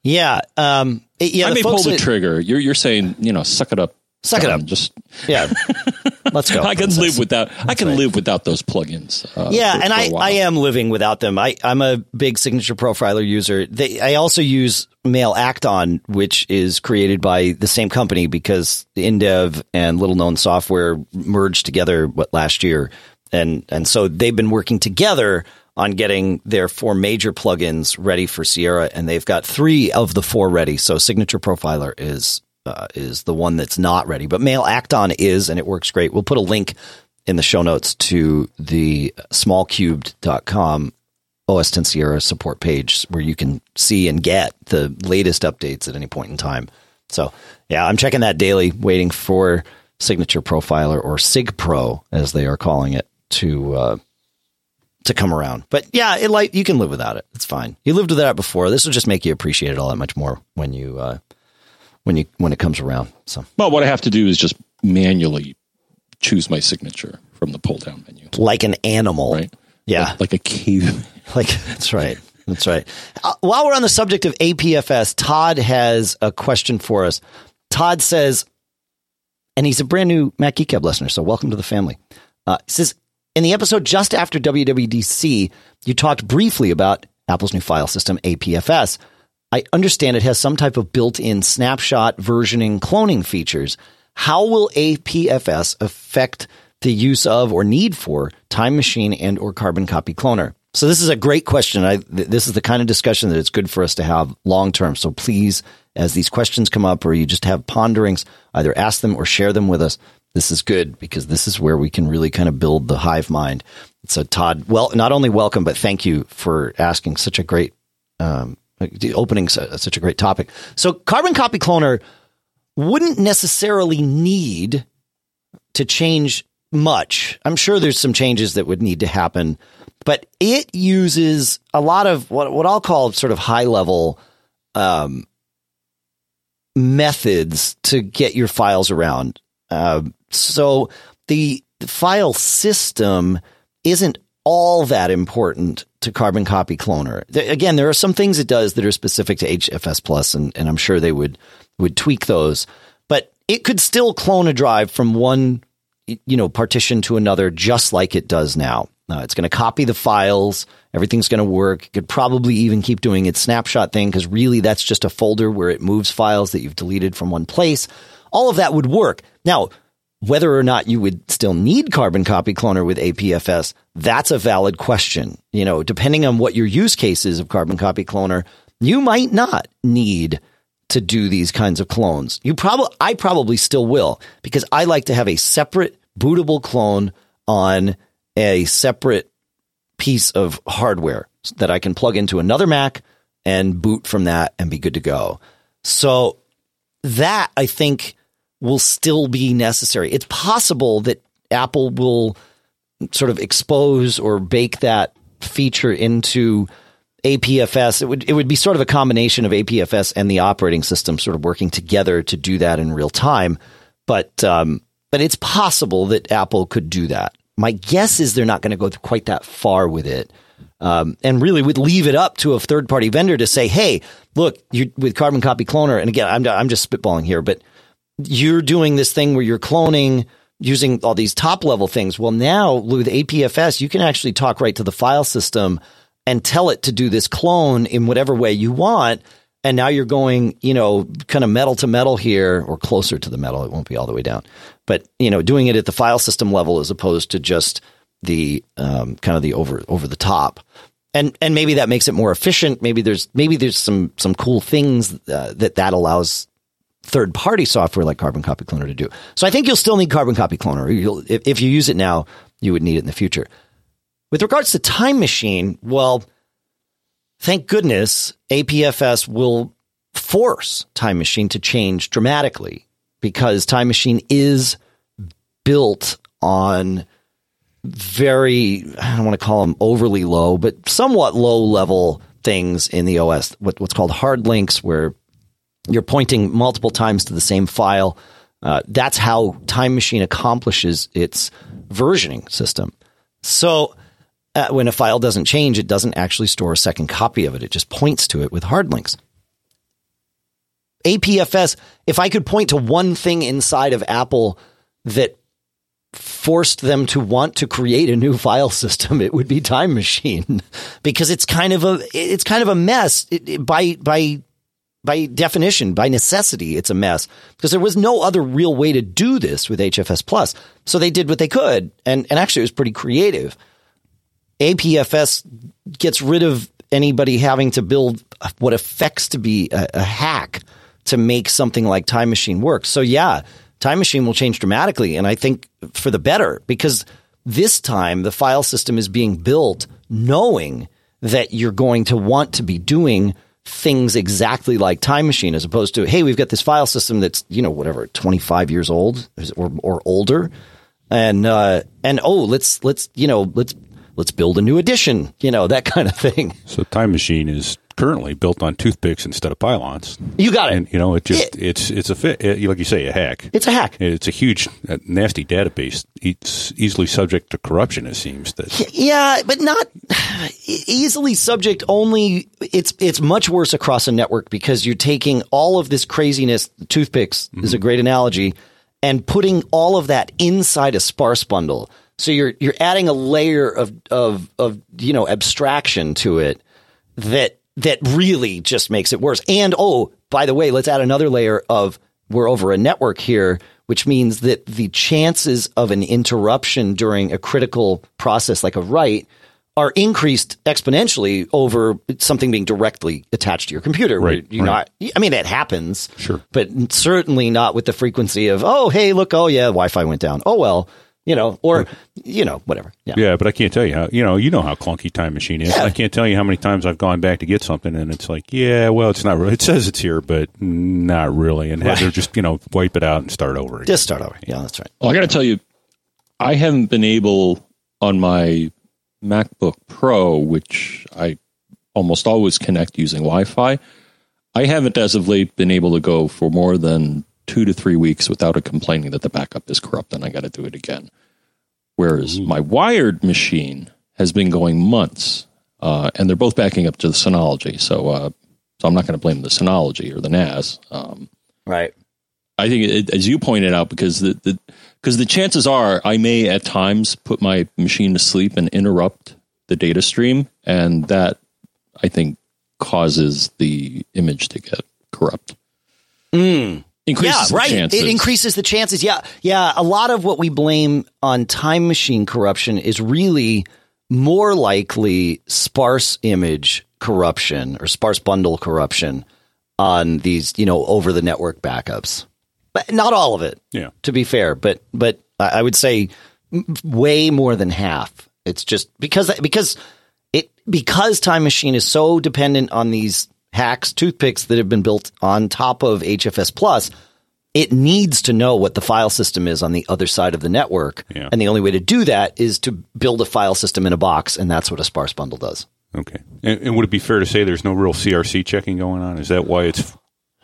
Yeah. Um, yeah. I the may pull folks the that- trigger. You're you're saying, you know, suck it up. Suck it John. up. Just Yeah. Let's go. I can Princess. live without. I can right. live without those plugins. Uh, Yeah, for, and for a I, while. I am living without them. I, I'm a big Signature Profiler user. They, I also use Mail Acton, which is created by the same company because InDev and Little Known Software merged together what last year, and and so they've been working together on getting their four major plugins ready for Sierra, and they've got three of the four ready. So Signature Profiler is. Uh, is the one that's not ready, but Mail Acton is, and it works great. We'll put a link in the show notes to the small cubed dot com O S ten Sierra support page where you can see and get the latest updates at any point in time. So, yeah, I'm checking that daily, waiting for Signature Profiler or SigPro, as they are calling it, to uh, to come around. But yeah, it like you can live without it. It's fine. You lived without it before. This will just make you appreciate it all that much more when you. Uh, when you when it comes around. So Well, what I have to do is just manually choose my signature from the pull down menu. like an animal. Right? Yeah. Like, like a cave. Like that's right. That's right. Uh, while we're on the subject of A P F S, Todd has a question for us. Todd says, and he's a brand new Mac Geek Gab listener, so welcome to the family. Uh, he says, in the episode just after W W D C, you talked briefly about Apple's new file system, A P F S. I understand it has some type of built-in snapshot versioning cloning features. How will A P F S affect the use of or need for Time Machine and or Carbon Copy Cloner? So this is a great question. I, th- this is the kind of discussion that it's good for us to have long-term. So please, as these questions come up or you just have ponderings, either ask them or share them with us. This is good because this is where we can really kind of build the hive mind. So Todd, well, not only welcome, but thank you for asking such a great um opening such a great topic. So Carbon Copy Cloner wouldn't necessarily need to change much. I'm sure there's some changes that would need to happen, but it uses a lot of what, what I'll call sort of high level um, methods to get your files around. Uh, so the file system isn't all that important to Carbon Copy Cloner. There, again, there are some things it does that are specific to H F S Plus, and, and I'm sure they would would tweak those. But it could still clone a drive from one, you know, partition to another, just like it does now. Uh, it's going to copy the files. Everything's going to work. It could probably even keep doing its snapshot thing because really that's just a folder where it moves files that you've deleted from one place. All of that would work. Now, whether or not you would still need Carbon Copy Cloner with A P F S, that's a valid question. You know, depending on what your use case is of Carbon Copy Cloner, you might not need to do these kinds of clones. You probably, I probably still will, because I like to have a separate bootable clone on a separate piece of hardware that I can plug into another Mac and boot from that and be good to go. So that, I think, will still be necessary. It's possible that Apple will sort of expose or bake that feature into A P F S. It would it would be sort of a combination of A P F S and the operating system sort of working together to do that in real time. But um, but it's possible that Apple could do that. My guess is they're not going to go quite that far with it. Um, and really would leave it up to a third-party vendor to say, hey, look, you're with Carbon Copy Cloner. And again, I'm I'm just spitballing here, but you're doing this thing where you're cloning using all these top level things. Well, now with A P F S, you can actually talk right to the file system and tell it to do this clone in whatever way you want. And now you're going, you know, kind of metal to metal here, or closer to the metal. It won't be all the way down, but, you know, doing it at the file system level as opposed to just the um, kind of the over over the top. And and maybe that makes it more efficient. Maybe there's maybe there's some some cool things uh, that that allows third-party software like Carbon Copy Cloner to do. So I think you'll still need Carbon Copy Cloner. You'll, if, if you use it now, you would need it in the future. With regards to Time Machine, well, thank goodness A P F S will force Time Machine to change dramatically, because Time Machine is built on very, I don't want to call them overly low, but somewhat low-level things in the O S, what, what's called hard links, where you're pointing multiple times to the same file. Uh, that's how Time Machine accomplishes its versioning system. So uh, when a file doesn't change, it doesn't actually store a second copy of it. It just points to it with hard links. A P F S, if I could point to one thing inside of Apple that forced them to want to create a new file system, it would be Time Machine, because it's kind of a it's kind of a mess it, it, by by by definition, by necessity. It's a mess because there was no other real way to do this with H F S Plus. So they did what they could, and and actually it was pretty creative. A P F S gets rid of anybody having to build what affects to be a, a hack to make something like Time Machine work. So yeah. Time Machine will change dramatically, and I think for the better, because this time the file system is being built knowing that you're going to want to be doing things exactly like Time Machine, as opposed to, hey, we've got this file system that's, you know, whatever, twenty-five years old or, or older, and uh, and oh, let's let's you know let's let's build a new edition, you know, that kind of thing. So Time Machine is currently built on toothpicks instead of pylons. You got it. And, you know, it just, it, it's, it's a fit, it, like you say, a hack. It's a hack. It's a huge, uh, nasty database. It's easily subject to corruption, it seems. That Yeah, but not easily subject only. It's, it's much worse across a network because you're taking all of this craziness. Toothpicks mm-hmm. is a great analogy, and putting all of that inside a sparse bundle. So you're, you're adding a layer of, of, of, you know, abstraction to it that, that really just makes it worse. And, oh, by the way, let's add another layer of we're over a network here, which means that the chances of an interruption during a critical process like a write are increased exponentially over something being directly attached to your computer. Right. You're right. not, I mean, it happens. Sure. But certainly not with the frequency of, oh, hey, look, oh, yeah, Wi-Fi went down. Oh, well. You know, or, you know, whatever. Yeah. yeah, but I can't tell you how, you know, you know how clunky Time Machine is. Yeah. I can't tell you how many times I've gone back to get something and it's like, yeah, well, it's not really, it says it's here, but not really. And right. had to just, you know, wipe it out and start over again. Just start over. Yeah, that's right. Well, I got to tell you, I haven't been able on my MacBook Pro, which I almost always connect using Wi-Fi. I haven't as of late been able to go for more than two to three weeks without it complaining that the backup is corrupt and I got to do it again. Whereas Ooh. my wired machine has been going months, uh, and they're both backing up to the Synology. So, uh, so I'm not going to blame the Synology or the N A S. Um, right. I think, it, as you pointed out, because the the because the chances are I may at times put my machine to sleep and interrupt the data stream, and that I think causes the image to get corrupt. Mm. Increases yeah, right. The chances. It increases the chances. Yeah, yeah. A lot of what we blame on Time Machine corruption is really more likely sparse image corruption or sparse bundle corruption on these, you know, over the network backups. But not all of it. Yeah. To be fair, but but I would say way more than half. It's just because because it because Time Machine is so dependent on these hacks, toothpicks that have been built on top of H F S Plus, it needs to know what the file system is on the other side of the network. Yeah. And the only way to do that is to build a file system in a box, and that's what a sparse bundle does. Okay. And, and would it be fair to say there's no real C R C checking going on? Is that why it's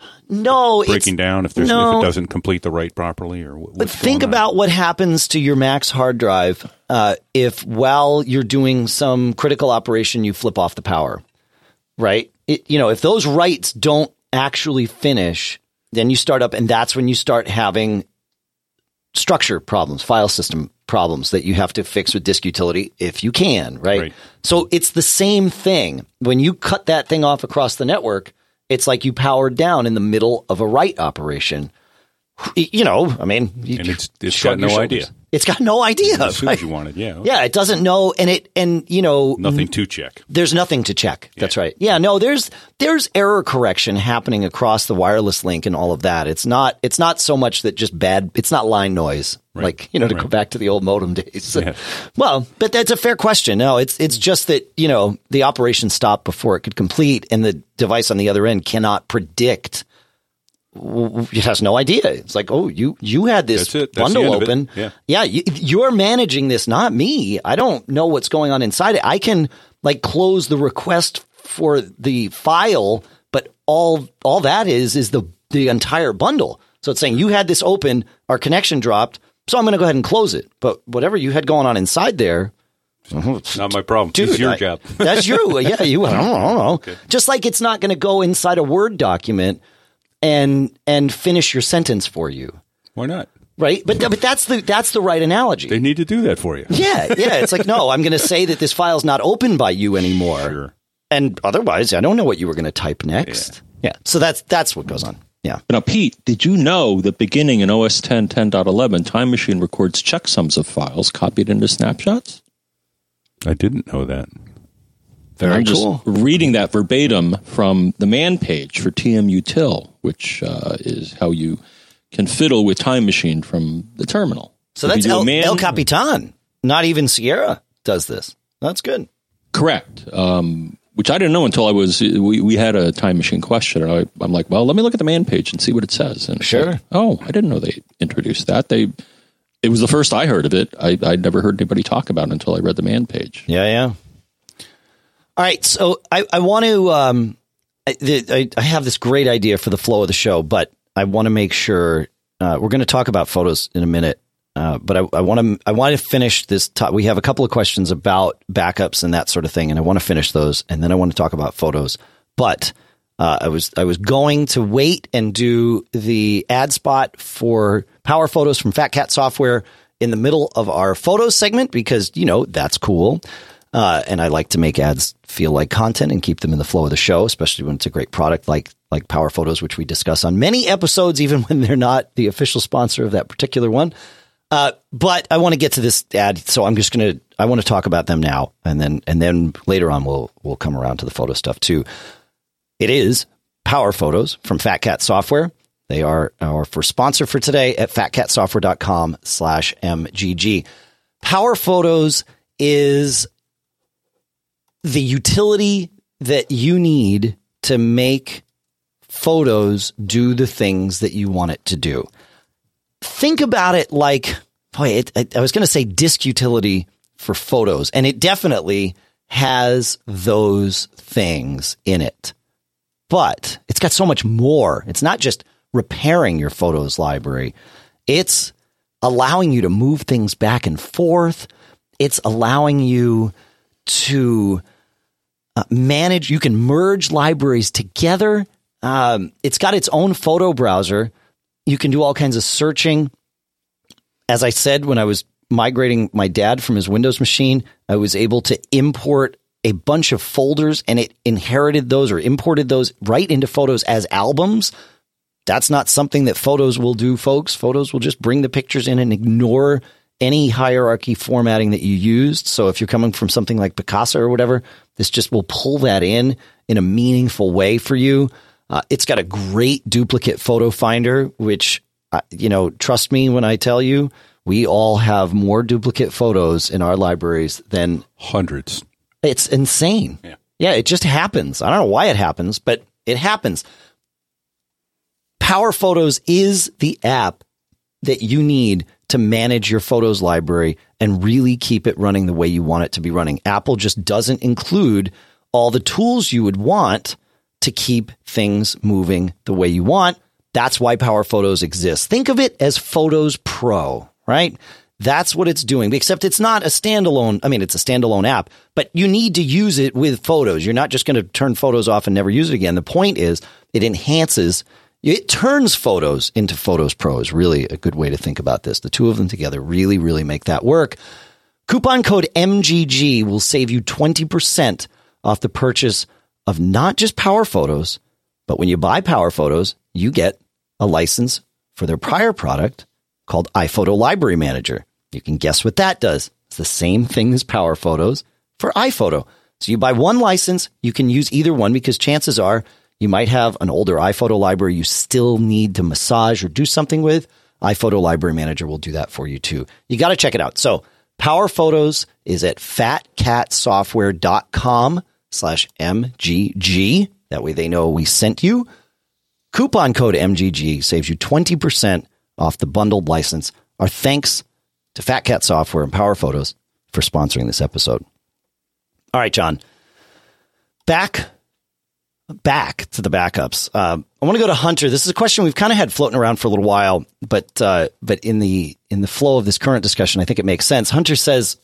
no breaking it's, down if, there's, no, if it doesn't complete the write properly? Or what, but think about on? what happens to your Mac's hard drive uh, if while you're doing some critical operation you flip off the power, right? It, you know, if those writes don't actually finish, then you start up, and that's when you start having structure problems, file system problems that you have to fix with disk utility if you can, right? right? So it's the same thing. When you cut that thing off across the network, it's like you powered down in the middle of a write operation. You know, I mean, you and it's, it's got no idea. It's got no idea. As soon right? as you want it, yeah. Okay. Yeah, it doesn't know, and it, and you know, nothing to check. There's nothing to check. Yeah. That's right. Yeah, no, there's there's error correction happening across the wireless link and all of that. It's not it's not so much that just bad. It's not line noise, right. like you know, to right. go back to the old modem days. Yeah. Well, but that's a fair question. No, it's it's just that you know the operation stopped before it could complete, and the device on the other end cannot predict. It has no idea. It's like, oh, you you had this That's it. That's bundle open. Yeah, yeah you, you're managing this, not me. I don't know what's going on inside it. I can like close the request for the file, but all all that is is the the entire bundle. So it's saying you had this open, our connection dropped, so I'm going to go ahead and close it. But whatever you had going on inside there. Not my problem. Dude, it's your I, job. That's you. Yeah, you. I don't, I don't know. Okay. Just like it's not going to go inside a Word document and and finish your sentence for you. Why not? Right, but but that's the that's the right analogy. They need to do that for you. Yeah, yeah. It's like, no, I'm going to say that this file's not open by you anymore. Sure. And otherwise, I don't know what you were going to type next. Yeah. yeah. So that's that's what goes on. Yeah. Now, Pete, did you know that beginning in O S ten ten point eleven, Time Machine records checksums of files copied into snapshots? I didn't know that. Very I'm cool. just reading that verbatim from the man page for T M Util, which uh, is how you can fiddle with Time Machine from the terminal. So If that's you do a El, man- El Capitan. Not even Sierra does this. That's good. Correct. Um, which I didn't know until I was, we, we had a Time Machine question, and I, I'm like, well, let me look at the man page and see what it says. And it's Sure. like, oh, I didn't know they introduced that. They, it was the first I heard of it. I, I'd never heard anybody talk about it until I read the man page. Yeah, yeah. All right, so I, I want to, um, I, I, I have this great idea for the flow of the show, but I want to make sure, uh, we're going to talk about photos in a minute, uh, but I, I want to I want to finish this. To- we have a couple of questions about backups and that sort of thing, and I want to finish those, and then I want to talk about photos. But uh, I was I was going to wait and do the ad spot for Power Photos from Fat Cat Software in the middle of our photos segment because, you know, that's cool. Uh, and I like to make ads feel like content and keep them in the flow of the show, especially when it's a great product like like Power Photos, which we discuss on many episodes, even when they're not the official sponsor of that particular one. Uh, but I want to get to this ad, so I'm just going to I want to talk about them now, and then and then later on we'll we'll come around to the photo stuff too. It is Power Photos from Fat Cat Software. They are our first sponsor for today at fatcatsoftware.com slash MGG. Power Photos is the utility that you need to make photos do the things that you want it to do. Think about it like, boy, it, I, I was going to say disk utility for photos, and it definitely has those things in it. But it's got so much more. It's not just repairing your photos library. It's allowing you to move things back and forth. It's allowing you to uh, manage. You can merge libraries together. Um, it's got its own photo browser. You can do all kinds of searching. As I said, when I was migrating my dad from his Windows machine, I was able to import a bunch of folders, and it inherited those or imported those right into Photos as albums. That's not something that Photos will do, folks. Photos will just bring the pictures in and ignore any hierarchy formatting that you used. So if you're coming from something like Picasa or whatever, this just will pull that in in a meaningful way for you. Uh, it's got a great duplicate photo finder, which, uh, you know, trust me when I tell you, we all have more duplicate photos in our libraries than hundreds. It's insane. Yeah. yeah, it just happens. I don't know why it happens, but it happens. Power Photos is the app that you need to manage your photos library and really keep it running the way you want it to be running. Apple just doesn't include all the tools you would want to keep things moving the way you want. That's why Power Photos exists. Think of it as Photos Pro, right? That's what it's doing, except it's not a standalone. I mean, it's a standalone app, but you need to use it with Photos. You're not just going to turn Photos off and never use it again. The point is it enhances, it turns Photos into Photos Pro is really a good way to think about this. The two of them together really, really make that work. Coupon code M G G will save you twenty percent off the purchase of not just Power Photos, but when you buy Power Photos, you get a license for their prior product called iPhoto Library Manager. You can guess what that does. It's the same thing as Power Photos for iPhoto. So you buy one license, you can use either one because chances are you might have an older iPhoto library you still need to massage or do something with. iPhoto Library Manager will do that for you too. You got to check it out. So Power Photos is at fatcatsoftware.com slash MGG. That way they know we sent you. Coupon code M G G saves you twenty percent off the bundled license. Our thanks to Fat Cat Software and Power Photos for sponsoring this episode. All right, John. Back, back to the backups. Uh, I want to go to Hunter. This is a question we've kind of had floating around for a little while, but uh, but in the in the flow of this current discussion, I think it makes sense. Hunter says,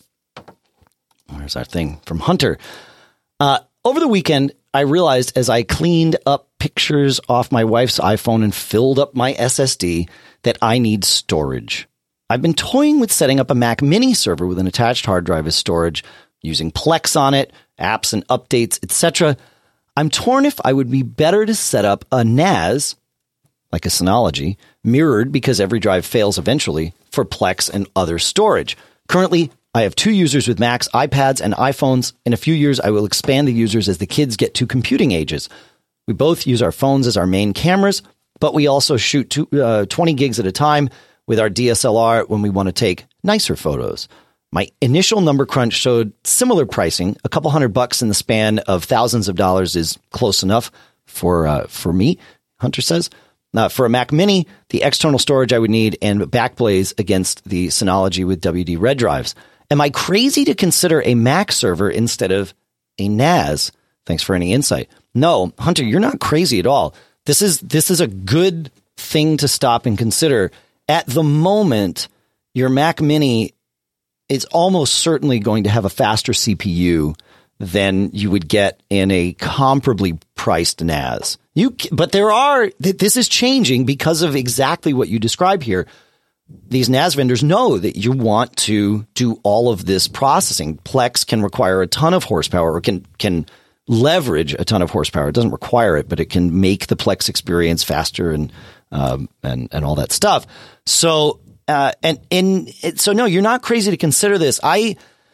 "Where's our thing from Hunter?" Uh, over the weekend, I realized as I cleaned up pictures off my wife's iPhone and filled up my S S D that I need storage. I've been toying with setting up a Mac Mini server with an attached hard drive as storage, using Plex on it, apps and updates, et cetera. I'm torn if I would be better to set up a N A S, like a Synology, mirrored because every drive fails eventually, for Plex and other storage. Currently, I have two users with Macs, iPads, and iPhones. In a few years, I will expand the users as the kids get to computing ages. We both use our phones as our main cameras, but we also shoot two, uh, twenty gigs at a time with our D S L R when we want to take nicer photos. My initial number crunch showed similar pricing. A couple hundred bucks in the span of thousands of dollars is close enough for uh, for me, Hunter says. Uh, for a Mac Mini, the external storage I would need and Backblaze against the Synology with W D Red drives. Am I crazy to consider a Mac server instead of a N A S? Thanks for any insight. No, Hunter, you're not crazy at all. This is this is a good thing to stop and consider. At the moment, your Mac Mini is almost certainly going to have a faster C P U than you would get in a comparably priced N A S. You, but there are, this is changing because of exactly what you describe here. These N A S vendors know that you want to do all of this processing. Plex can require a ton of horsepower, or can can leverage a ton of horsepower. It doesn't require it, but it can make the Plex experience faster and um, and and all that stuff. So uh, and and so no, you're not crazy to consider this. I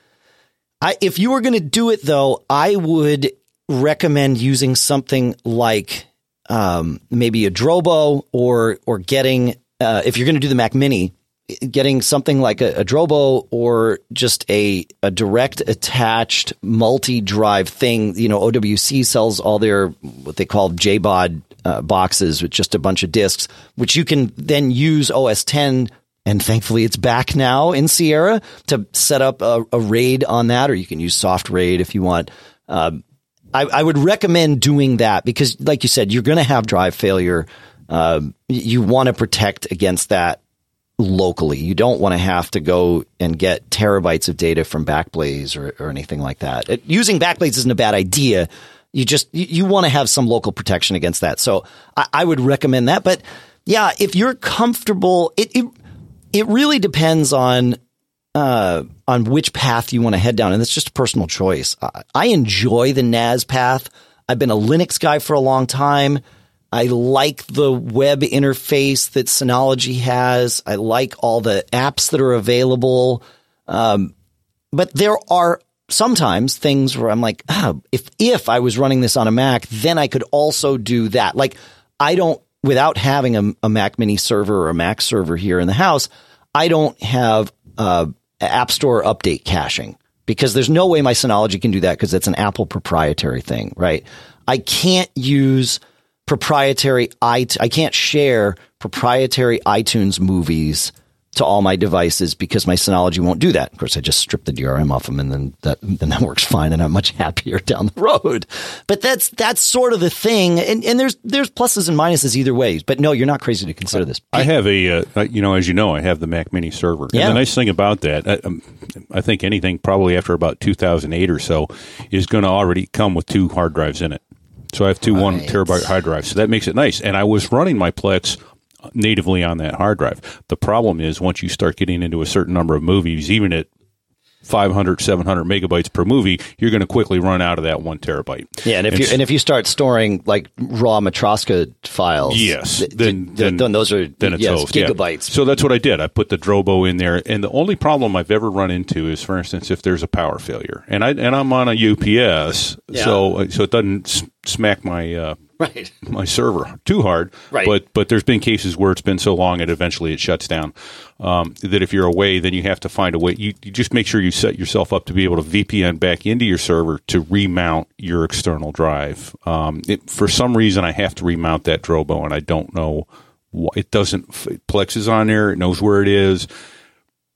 I if you were going to do it though, I would recommend using something like um, maybe a Drobo, or or getting. Uh, if you're going to do the Mac Mini, getting something like a, a Drobo, or just a, a direct attached multi-drive thing. You know, O W C sells all their what they call J B O D uh, boxes with just a bunch of disks, which you can then use O S ten. And thankfully, it's back now in Sierra to set up a, a RAID on that, or you can use Soft RAID if you want. Um, I, I would recommend doing that because, like you said, you're going to have drive failure. Um, you want to protect against that locally. You don't want to have to go and get terabytes of data from Backblaze or, or anything like that. It, using Backblaze isn't a bad idea. You just you, you want to have some local protection against that. So I, I would recommend that. But yeah, if you're comfortable, it it, it really depends on uh, on which path you want to head down, and it's just a personal choice. I, I enjoy the N A S path. I've been a Linux guy for a long time. I like the web interface that Synology has. I like all the apps that are available. Um, but there are sometimes things where I'm like, oh, if, if I was running this on a Mac, then I could also do that. Like I don't, without having a, a Mac Mini server or a Mac server here in the house, I don't have uh, App Store update caching because there's no way my Synology can do that because it's an Apple proprietary thing, right? I can't use proprietary i I can't share proprietary iTunes movies to all my devices because my Synology won't do that. Of course, I just strip the D R M off them, and then that then that works fine, and I'm much happier down the road. But that's that's sort of the thing, and and there's there's pluses and minuses either way. But no, you're not crazy to consider this. I have a uh, you know, as you know, I have the Mac Mini server. Yeah. And the nice thing about that, I, um, I think anything probably after about two thousand eight or so is going to already come with two hard drives in it. So I have two right. one terabyte hard drives. So that makes it nice. And I was running my Plex natively on that hard drive. The problem is once you start getting into a certain number of movies, even at five hundred, seven hundred megabytes per movie, you're going to quickly run out of that one terabyte. Yeah, and if and you and if you start storing like raw Matroska files, yes, th- then, th- then then those are then it's yes, host, gigabytes. Yeah. So that's what I did. I put the Drobo in there, and the only problem I've ever run into is, for instance, if there's a power failure, and I and I'm on a U P S, yeah. so so it doesn't s- smack my. Uh, Right, my server too hard. Right, but but there's been cases where it's been so long it eventually it shuts down. Um, that if you're away, then you have to find a way. You, you just make sure you set yourself up to be able to V P N back into your server to remount your external drive. Um, it, for some reason, I have to remount that Drobo, and I don't know why. It doesn't. Plex is on there. It knows where it is.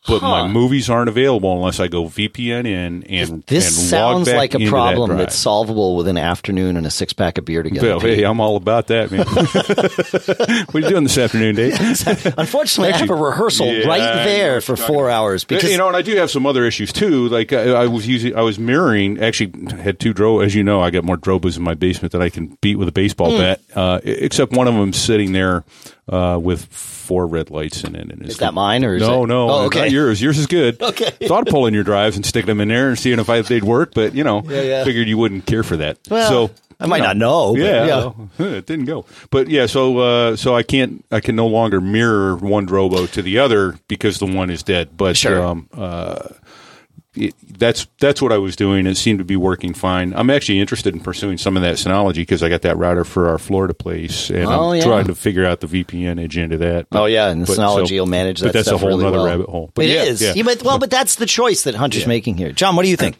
but Huh. my movies aren't available unless I go V P N in and This and sounds log back like a into problem that drive. that's solvable with an afternoon and a six pack of beer together. Well, hey, I'm all about that, man. What are you doing this afternoon, Dave? Unfortunately, I have a rehearsal yeah, right I know there what for you're talking four about. hours because you know, and I do have some other issues too. Like I, I was using, I was mirroring. Actually, had two dro. As you know, I got more Drobas in my basement that I can beat with a baseball Mm. bat. Uh, except one of them sitting there uh, with four red lights in it. And is that mine or is no, it? no, Oh, okay. not yours. Yours is good. Okay. Thought of pulling your drives and sticking them in there and seeing if I, they'd work, but you know, Yeah, yeah. figured you wouldn't care for that. Well, so I might you not know. But yeah, yeah. well, it didn't go. But yeah, so uh, so I can't I can no longer mirror one Drobo to the other because the one is dead. But Sure. um, uh, it, that's that's what I was doing. It seemed to be working fine. I'm actually interested in pursuing some of that Synology because I got that router for our Florida place, and Oh, I'm yeah. trying to figure out the V P N edge into that. Oh yeah, and the But Synology so- will manage that. But that's a stuff whole really other well. rabbit hole. But It yeah, is. yeah. Yeah, but, well, but that's the choice that Hunter's making here. John, what do you think?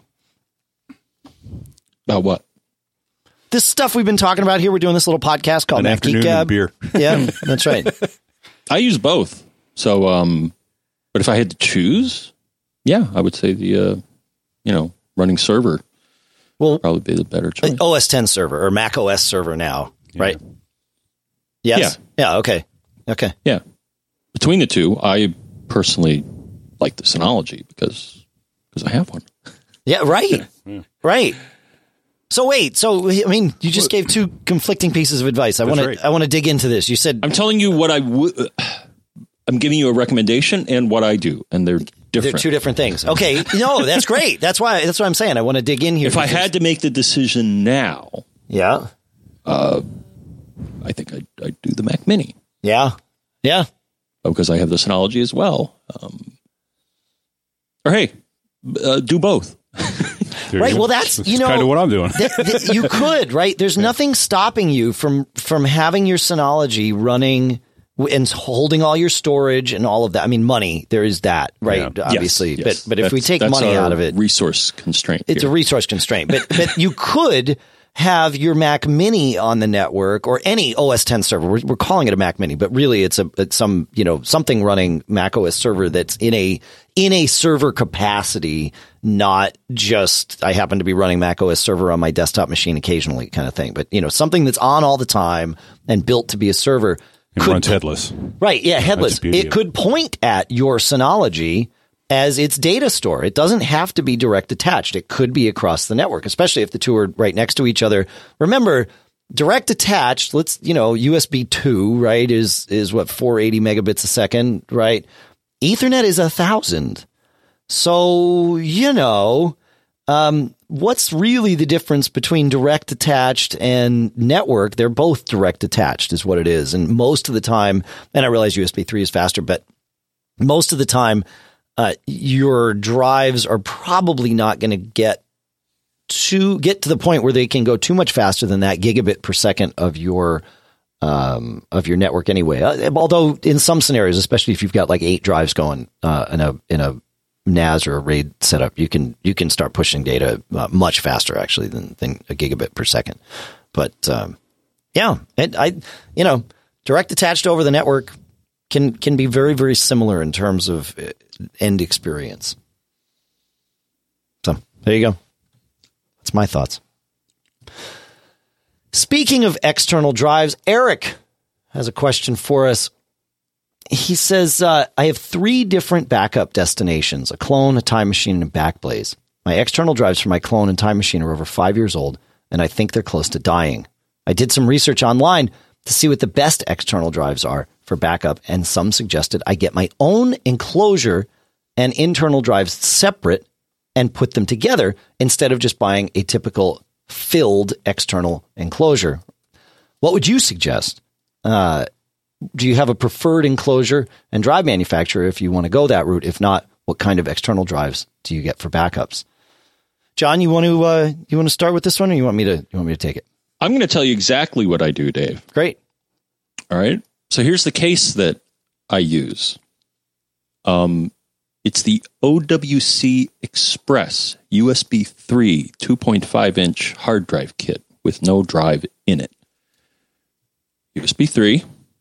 About what? This stuff we've been talking about here, we're doing this little podcast called An Mac afternoon Geek and Gab. beer. Yeah, that's right. I use both. So, um, but if I had to choose, yeah, I would say the, uh, you know, running server Well, would probably be the better choice. O S ten server or Mac O S server now, right? Yes. Yeah. Yeah. Okay. Okay. Yeah. Between the two, I personally like the Synology because because I have one. Yeah. Right. Right. So wait. So I mean, you just gave two conflicting pieces of advice. I want right. to. I want to dig into this. You said I'm telling you what I would. I'm giving you a recommendation and what I do, and they're different. they're two different things. Okay. No, that's great. That's why. That's what I'm saying. I want to dig in here. If I because- had to make the decision now, Yeah. I think I'd, I'd do the Mac Mini Yeah. Yeah. because I have the Synology as well. Um, or hey, uh, do both. There Right. you go. Well, that's you know kind of what I'm doing. th- th- you could, right? There's nothing stopping you from from having your Synology running w- and holding all your storage and all of that. I mean, money, there is that, right? Yeah. Obviously, Yes, yes. but but if we That's- take that's money our out of it, resource constraint. it's here. a resource constraint. But but you could have your Mac Mini on the network or any O S ten server. We're, we're calling it a Mac Mini, but really it's a it's some you know something running Mac O S server that's in a in a server capacity, not just I happen to be running Mac O S server on my desktop machine occasionally kind of thing. But you know something that's on all the time and built to be a server. It runs headless. Right, yeah, headless. That's the beauty It of could point at your Synology as its data store. It doesn't have to be direct attached. It could be across the network, especially if the two are right next to each other. Remember, direct attached, let's, you know, U S B two, right, is is what, four hundred eighty megabits a second, right? Ethernet is a thousand. So, you know, um, what's really the difference between direct attached and network? They're both direct attached is what it is. And most of the time, and I realize U S B three is faster, but most of the time, uh, your drives are probably not going to get to get to the point where they can go too much faster than that gigabit per second of your um, of your network anyway. Uh, although in some scenarios, especially if you've got like eight drives going uh, in a in a N A S or a RAID setup, you can you can start pushing data uh, much faster actually than, than a gigabit per second. But um, yeah, it, I you know direct attached over the network can can be very very similar in terms of end experience. So there you go. That's my thoughts. Speaking of external drives, Eric has a question for us. He says, uh, I have three different backup destinations, a clone, a time machine, and a Backblaze. My external drives for my clone and time machine are over five years old, and I think they're close to dying. I did some research online to see what the best external drives are for backup, and some suggested I get my own enclosure and internal drives separate and put them together instead of just buying a typical filled external enclosure. What would you suggest? Uh, do you have a preferred enclosure and drive manufacturer if you want to go that route? If not, what kind of external drives do you get for backups? John, you want to uh, you want to start with this one, or you want me to you want me to take it? I'm going to tell you exactly what I do, Dave. Great. All right. So here's the case that I use. Um, it's the O W C Express U S B three two point five inch hard drive kit with no drive in it. U S B three,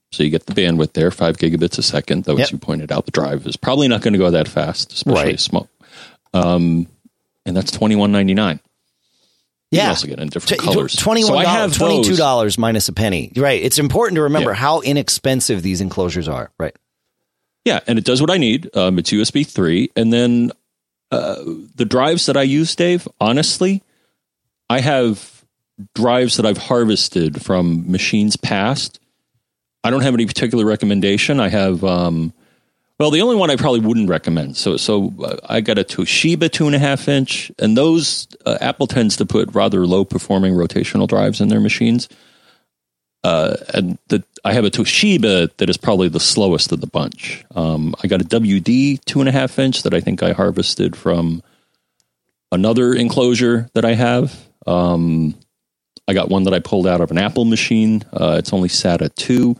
So you get the bandwidth there, five gigabits a second. Though, yep. as you pointed out, the drive is probably not going to go that fast, especially right. small. Um, and that's twenty-one ninety-nine. You yeah. can also get in different T- colors. twenty-one dollars, so I have twenty-two dollars those. Minus a penny. Right. It's important to remember yeah. how inexpensive these enclosures are. Right. Yeah. And it does what I need. Um, it's U S B three. And then uh, the drives that I use, Dave, honestly, I have drives that I've harvested from machines past. I don't have any particular recommendation. I have, um, well, the only one I probably wouldn't recommend. So, so uh, I got a Toshiba two and a half inch, and those uh, Apple tends to put rather low performing rotational drives in their machines. Uh, and the, I have a Toshiba that is probably the slowest of the bunch. Um, I got a W D two and a half inch that I think I harvested from another enclosure that I have. Um, I got one that I pulled out of an Apple machine. Uh, it's only SATA two.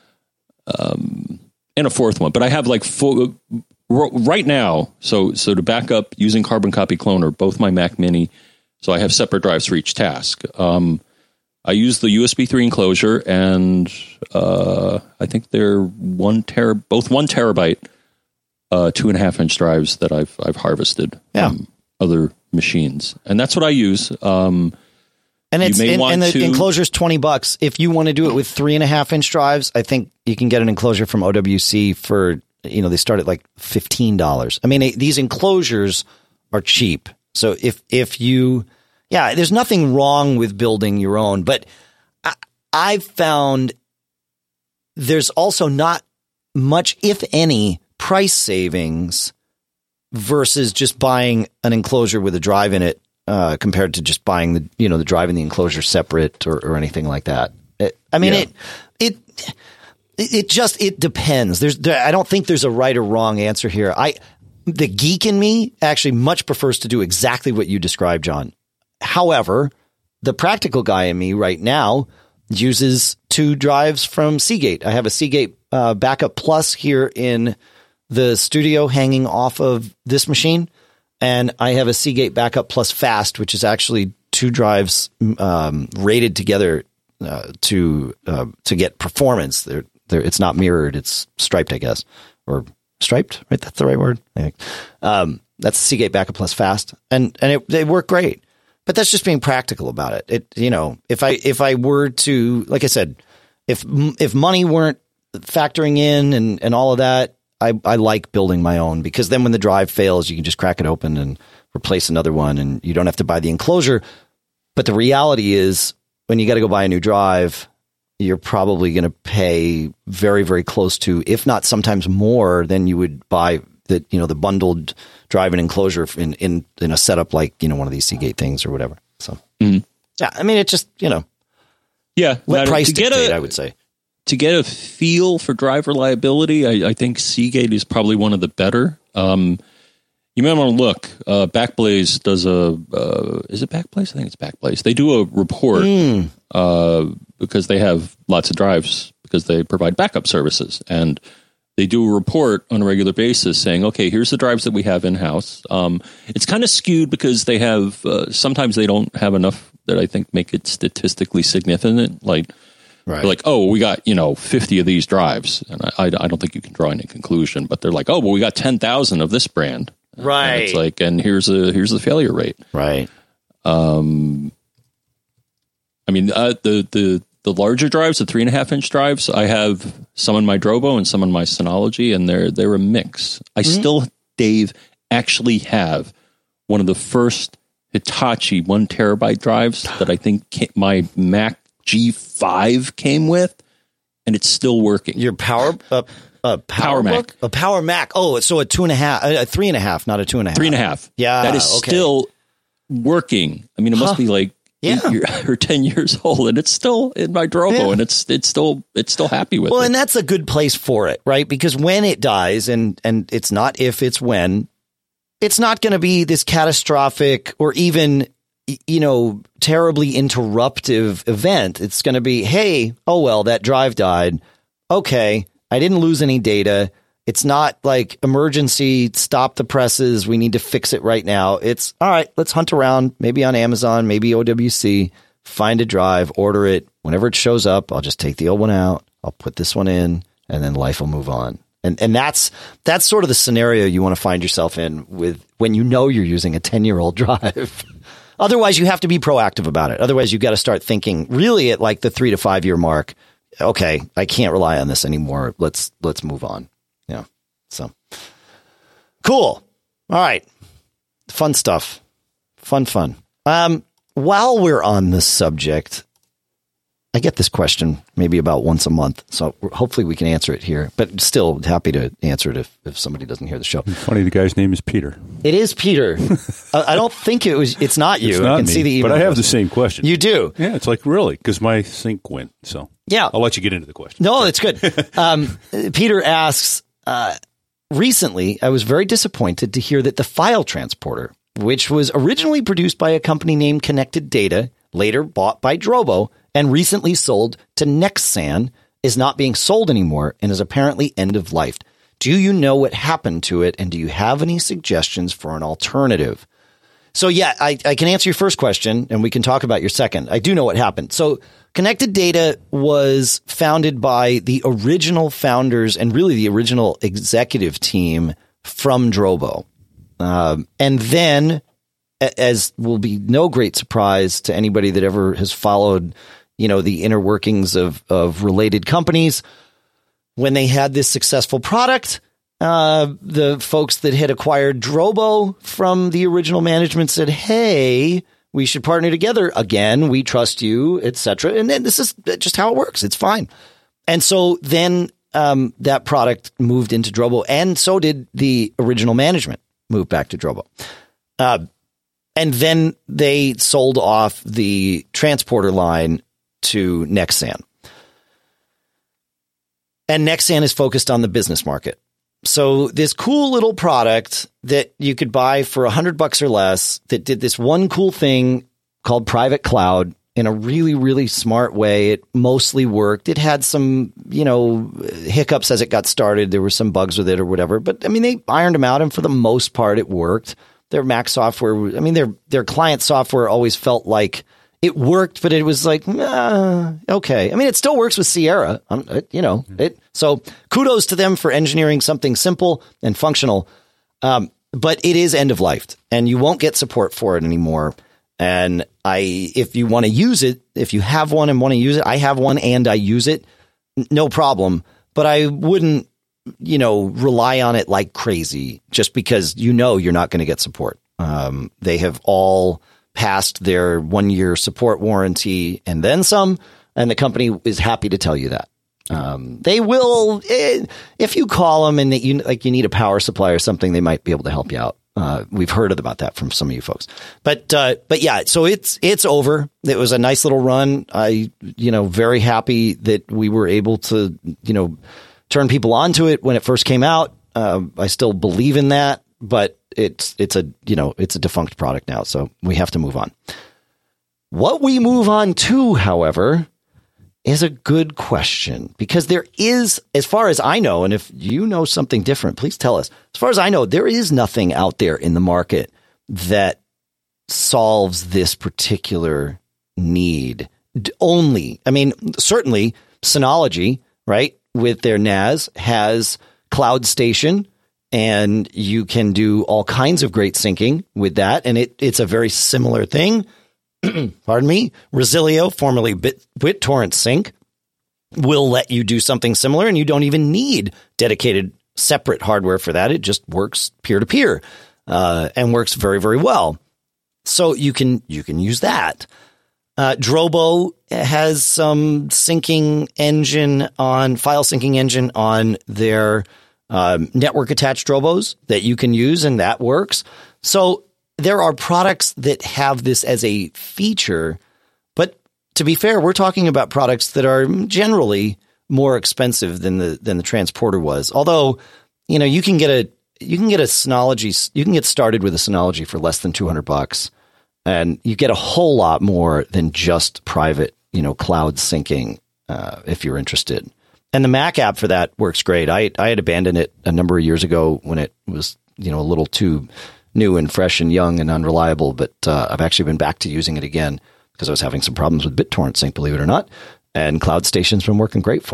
Um, and a fourth one. But I have like four, right now, so so to back up using Carbon Copy Cloner, both my Mac Mini, so I have separate drives for each task. Um, I use the U S B three enclosure, and uh, I think they're one ter, both one terabyte, uh, two and a half inch drives that I've I've harvested yeah. from other machines. And that's what I use. Um And it's in, and the to, enclosure's twenty bucks. If you want to do it with three and a half inch drives, I think you can get an enclosure from O W C for, you know, they start at like fifteen dollars. I mean, it, these enclosures are cheap. So if, if you, yeah, there's nothing wrong with building your own, but I, I've found there's also not much, if any, price savings versus just buying an enclosure with a drive in it. Uh, compared to just buying the, you know, the drive and the enclosure separate or, or anything like that. It, I mean, yeah. it, it, it just, it depends. There's, there, I don't think there's a right or wrong answer here. I, the geek in me actually much prefers to do exactly what you described, John. However, the practical guy in me right now uses two drives from Seagate. I have a Seagate uh, Backup Plus here in the studio hanging off of this machine. And I have a Seagate Backup Plus Fast, which is actually two drives um, rated together uh, to uh, to get performance. They're, they're, it's not mirrored; it's striped, I guess, or striped. Right, that's the right word. I think um, that's Seagate Backup Plus Fast, and and it, they work great. But that's just being practical about it. It you know, if I if I were to, like I said, if if money weren't factoring in and and all of that. I, I like building my own because then when the drive fails, you can just crack it open and replace another one and you don't have to buy the enclosure. But the reality is when you got to go buy a new drive, you're probably going to pay very, very close to, if not sometimes more than you would buy the, you know, the bundled drive and enclosure in, in, in a setup like, you know, one of these Seagate things or whatever. So, mm-hmm. yeah, I mean, it just, you know, yeah, let price dictate, I would say. To get a feel for drive reliability, I, I think Seagate is probably one of the better. Um, you may want to look. Uh, Backblaze does a uh, is it Backblaze? I think it's Backblaze. They do a report mm. uh, because they have lots of drives because they provide backup services, and they do a report on a regular basis saying, "Okay, here's the drives that we have in house." Um, it's kind of skewed because they have uh, sometimes they don't have enough that I think make it statistically significant, like. Right. They're like, oh, we got, you know, fifty of these drives. And I, I, I don't think you can draw any conclusion, but they're like, oh, well, we got ten thousand of this brand. Right. And it's like, and here's a, here's the failure rate. Right. Um, I mean, uh, the, the, the larger drives, the three and a half inch drives, I have some in my Drobo and some in my Synology, and they're, they're a mix. I mm-hmm. still, Dave, actually have one of the first Hitachi one terabyte drives that I think came, my Mac G five came with, and it's still working. Your power, uh, uh, power, power Mac, a Power Mac. Oh, so a two and a half, a three and a half, not a two and a half. Three and a half. Yeah, that is okay. still working. I mean, it must huh. be like yeah. eight year, or ten years old, and it's still in my Drobo, yeah. and it's it's still it's still happy with well, it. Well, and that's a good place for it, right? Because when it dies, and and it's not if, it's when, it's not going to be this catastrophic or even, you know, terribly interruptive event. It's going to be, hey, oh, well, that drive died. Okay, I didn't lose any data. It's not like emergency, stop the presses. We need to fix it right now. It's all right. Let's hunt around, maybe on Amazon, maybe O W C, find a drive, order it. Whenever it shows up, I'll just take the old one out. I'll put this one in, and then life will move on. And and that's that's sort of the scenario you want to find yourself in with when you know you're using a ten-year-old drive. Otherwise, you have to be proactive about it. Otherwise, you've got to start thinking really at like the three to five year mark. Okay, I can't rely on this anymore. Let's let's move on. Yeah. So cool. All right. Fun stuff. Fun, fun. Um, while we're on this subject, I get this question maybe about once a month, so hopefully we can answer it here. But still happy to answer it if, if somebody doesn't hear the show. Funny, the guy's name is Peter. It is Peter. I, I don't think it was. It's not you. It's not I can me, see the email. but I have the same question. You do? Yeah, it's like really because my sync went. So yeah, I'll let you get into the question. No, it's good. um, Peter asks. Uh, recently, I was very disappointed to hear that the file transporter, which was originally produced by a company named Connected Data, later bought by Drobo, and recently sold to Nexsan, is not being sold anymore and is apparently end of life. Do you know what happened to it, and do you have any suggestions for an alternative? So, yeah, I, I can answer your first question, and we can talk about your second. I do know what happened. So Connected Data was founded by the original founders and really the original executive team from Drobo. Um, and then, as will be no great surprise to anybody that ever has followed, you know, the inner workings of, of related companies, when they had this successful product, uh, the folks that had acquired Drobo from the original management said, hey, we should partner together again. We trust you, et cetera. And then this is just how it works. It's fine. And so then um, that product moved into Drobo, and so did the original management move back to Drobo. Uh, and then they sold off the transporter line to Nexsan. And Nexsan is focused on the business market. So this cool little product that you could buy for a hundred bucks or less that did this one cool thing called private cloud in a really, really smart way. It mostly worked. It had some, you know, hiccups as it got started. There were some bugs with it or whatever, but I mean, they ironed them out, and for the most part, it worked. Their Mac software, I mean, their, their client software always felt like it worked, but it was like, uh, okay. I mean, it still works with Sierra, um, it, you know, it, so kudos to them for engineering something simple and functional. Um, but it is end of life, and you won't get support for it anymore. And I, if you want to use it, if you have one and want to use it, I have one and I use it, no problem. But I wouldn't, you know, rely on it like crazy just because you know you're not going to get support. Um, they have all passed their one year support warranty and then some, and the company is happy to tell you that. Um, they will, if you call them and that you like, you need a power supply or something, they might be able to help you out. Uh, we've heard about that from some of you folks, but, uh, but yeah, so it's, it's over. It was a nice little run. I, you know, very happy that we were able to, you know, turn people onto it when it first came out. Uh, I still believe in that, but it's, it's a, you know, it's a defunct product now, so we have to move on. What we move on to, however, is a good question, because there is, as far as I know, and if you know something different, please tell us. As far as I know, there is nothing out there in the market that solves this particular need only. I mean, certainly Synology, right, with their N A S has Cloud Station, and you can do all kinds of great syncing with that. And it, it's a very similar thing. Pardon me. Resilio, formerly Bit, BitTorrent Sync, will let you do something similar, and you don't even need dedicated separate hardware for that. It just works peer to peer, uh, and works very, very well. So you can, you can use that. Uh, Drobo has some syncing engine on file syncing engine on their, um, network attached Drobos that you can use, and that works. So there are products that have this as a feature, but to be fair, we're talking about products that are generally more expensive than the than the transporter was. Although, you know, you can get a you can get a Synology, you can get started with a Synology for less than two hundred bucks, and you get a whole lot more than just private, you know, cloud syncing uh, if you're interested. And the Mac app for that works great. I I had abandoned it a number of years ago when it was, you know, a little too new and fresh and young and unreliable, but uh, I've actually been back to using it again because I was having some problems with BitTorrent Sync, believe it or not. And Cloud Station's been working great for me.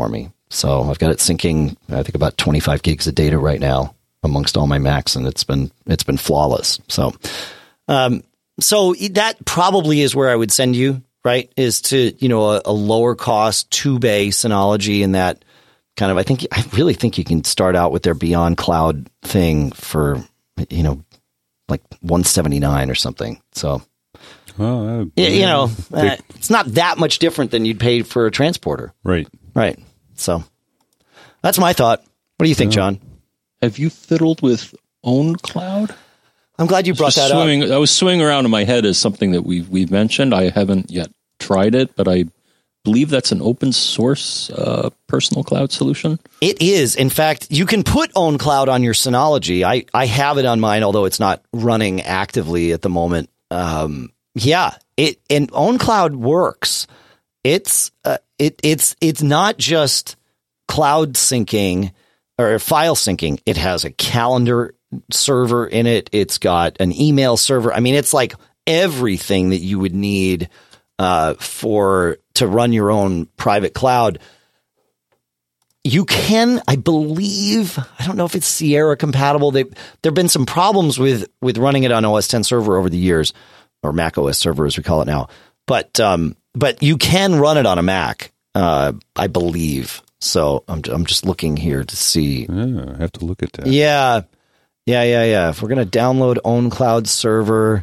So I've got it syncing, I think, about twenty-five gigs of data right now amongst all my Macs, and it's been it's been flawless. So, um, so that probably is where I would send you, right? Is to, you know, a, a lower cost two bay Synology, and that kind of, I think, I really think you can start out with their Beyond Cloud thing for, you know, like one seventy-nine or something. So, well, uh, you, you know, uh, it's not that much different than you'd pay for a transporter. Right. Right. So that's my thought. What do you think, John? Have you fiddled with OwnCloud? I'm glad you brought that swinging, up. I was swinging around in my head as something that we've, we've mentioned. I haven't yet tried it, but I believe that's an open source uh, personal cloud solution. It is. In fact, you can put OwnCloud on your Synology. I, I have it on mine, although it's not running actively at the moment. Um, yeah, it and OwnCloud works. It's uh, it it's it's not just cloud syncing or file syncing. It has a calendar server in it. It's got an email server. I mean, it's like everything that you would need uh, for to run your own private cloud. You can, I believe, I don't know if it's Sierra compatible. They, there have been some problems with with running it on O S ten server over the years, or Mac O S server as we call it now. But um, but you can run it on a Mac, uh, I believe. So I'm I'm just looking here to see. Yeah, I have to look at that. Yeah, yeah, yeah, yeah. If we're gonna download OwnCloud server,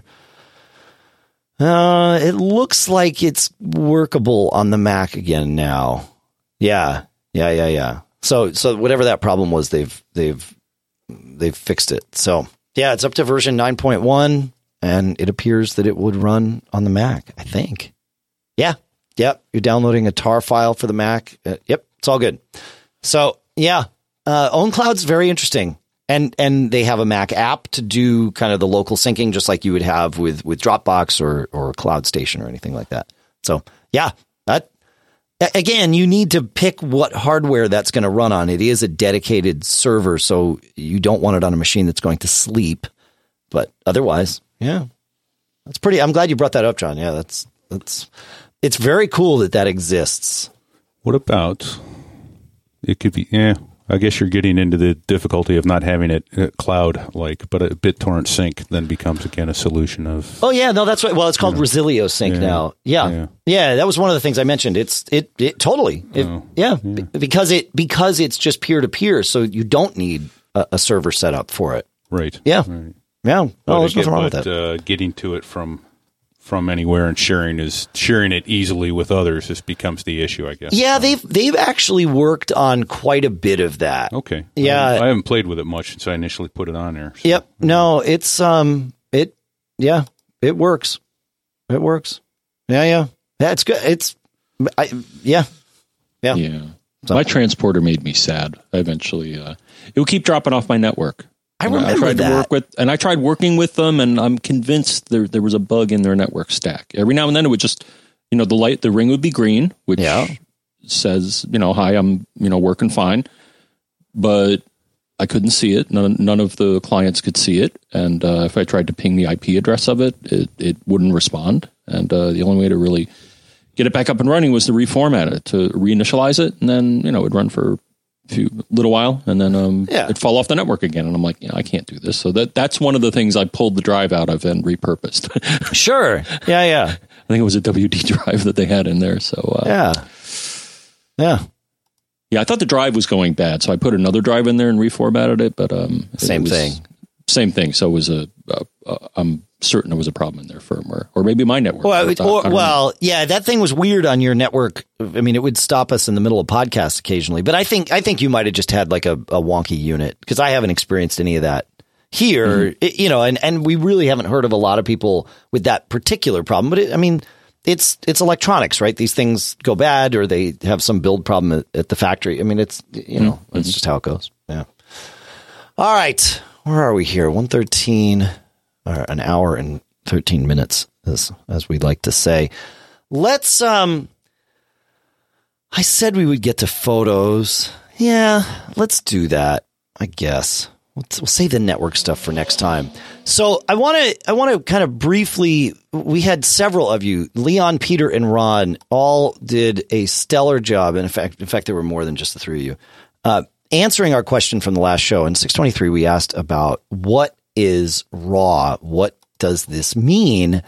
uh, it looks like it's workable on the Mac again now. Yeah, yeah, yeah, yeah. So so whatever that problem was, they've they've they've fixed it. So yeah, it's up to version nine point one, and it appears that it would run on the Mac, I think. Yeah. Yep. You're downloading a tar file for the Mac. Uh, yep. It's all good. So yeah, uh, OwnCloud's very interesting. And, and they have a Mac app to do kind of the local syncing, just like you would have with, with Dropbox or, or Cloud Station or anything like that. So yeah, that, again, you need to pick what hardware that's going to run on. It is a dedicated server, so you don't want it on a machine that's going to sleep. But otherwise, yeah, that's pretty. I'm glad you brought that up, John. Yeah, that's that's. It's very cool that that exists. What about? It could be. Yeah, I guess you're getting into the difficulty of not having it uh, cloud-like, but a BitTorrent sync then becomes again a solution of. Oh yeah, no, that's right. Well, it's called you know, Resilio Sync yeah, now. Yeah. yeah, yeah, that was one of the things I mentioned. It's it it totally. It, oh, yeah, yeah. B- because it because it's just peer to peer, so you don't need a, a server set up for it. Right. Yeah. Right. Yeah. Oh, there's get, nothing wrong but, with that. Uh, getting to it from. From anywhere and sharing is sharing it easily with others. This becomes the issue, I guess. Yeah, so. they've they've actually worked on quite a bit of that. Okay. Yeah, I haven't, I haven't played with it much since I initially put it on there. So. Yep. No, it's um, it yeah, it works. It works. Yeah, yeah, yeah. It's good. It's I yeah, yeah. Yeah. So. My transporter made me sad. I eventually, uh, it would keep dropping off my network. I remember I tried that. to work with, and I tried working with them, and I'm convinced there there was a bug in their network stack. Every now and then, it would just, you know, the light, the ring would be green, which yeah. says, you know, hi, I'm, you know, working fine, but I couldn't see it. None, none of the clients could see it, and uh, if I tried to ping the I P address of it, it, it wouldn't respond. And uh, the only way to really get it back up and running was to reformat it, to reinitialize it, and then, you know, it'd run for few little while, and then um, yeah. it'd fall off the network again. And I'm like, yeah, I can't do this. So that that's one of the things I pulled the drive out of and repurposed. Sure. Yeah, yeah. I think it was a W D drive that they had in there. So uh, yeah, yeah, yeah. I thought the drive was going bad, so I put another drive in there and reformatted it. But um, same it was, thing. Same thing. So it was a. Uh, uh, I'm certain there was a problem in their firmware, or maybe my network. Well, it, or, well, know. yeah, that thing was weird on your network. I mean, it would stop us in the middle of podcasts occasionally. But I think I think you might have just had like a, a wonky unit, because I haven't experienced any of that here. Mm-hmm. It, you know, and, and we really haven't heard of a lot of people with that particular problem. But it, I mean, it's it's electronics, right? These things go bad, or they have some build problem at, at the factory. I mean, it's you know, mm-hmm. it's just how it goes. Yeah. All right, where are we here? one thirteen, or an hour and thirteen minutes, as as we like to say. Let's um I said we would get to photos. Yeah, let's do that, I guess. we'll, we'll save the network stuff for next time. So I want to I want to kind of briefly. We had several of you, Leon, Peter, and Ron, all did a stellar job. And in fact, in fact, there were more than just the three of you uh, answering our question from the last show. In six twenty-three, we asked about what is RAW. What does this mean?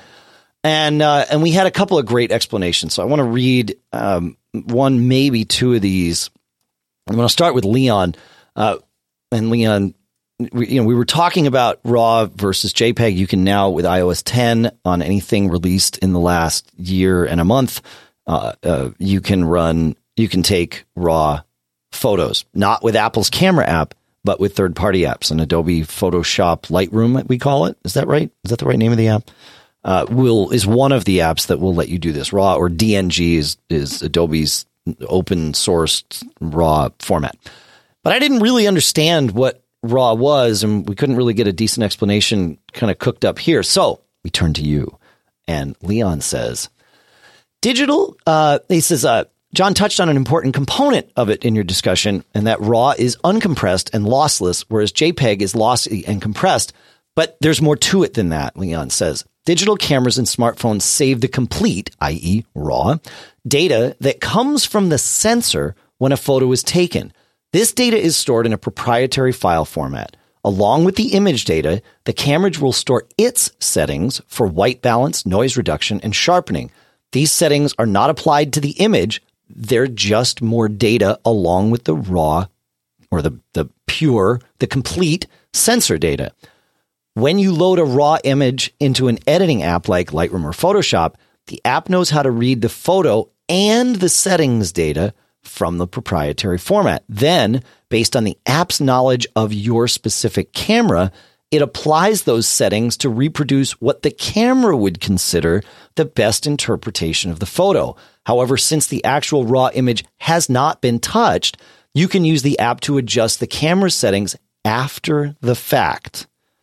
And uh, and we had a couple of great explanations. So I want to read um, one, maybe two of these. I'm going to start with Leon. Uh, and Leon, we, you know, we were talking about RAW versus JPEG. You can now, with i O S ten on anything released in the last year and a month, uh, uh, you can run, you can take RAW photos, not with Apple's camera app, but with third-party apps. And Adobe Photoshop Lightroom, we call it. Is that right? Is that the right name of the app? Uh, will is one of the apps that will let you do this. RAW, or D N G, is is Adobe's open source RAW format. But I didn't really understand what RAW was, and we couldn't really get a decent explanation kind of cooked up here. So we turn to you, and Leon says, digital, uh, he says, uh, John touched on an important component of it in your discussion, and that RAW is uncompressed and lossless, whereas JPEG is lossy and compressed. But there's more to it than that, Leon says. Digital cameras and smartphones save the complete, that is RAW, data that comes from the sensor when a photo is taken. This data is stored in a proprietary file format. Along with the image data, the camera will store its settings for white balance, noise reduction, and sharpening. These settings are not applied to the image. They're just more data along with the raw, or the, the pure, the complete sensor data. When you load a raw image into an editing app like Lightroom or Photoshop, the app knows how to read the photo and the settings data from the proprietary format. Then, based on the app's knowledge of your specific camera, it applies those settings to reproduce what the camera would consider the best interpretation of the photo. However, since the actual raw image has not been touched, you can use the app to adjust the camera settings after the fact.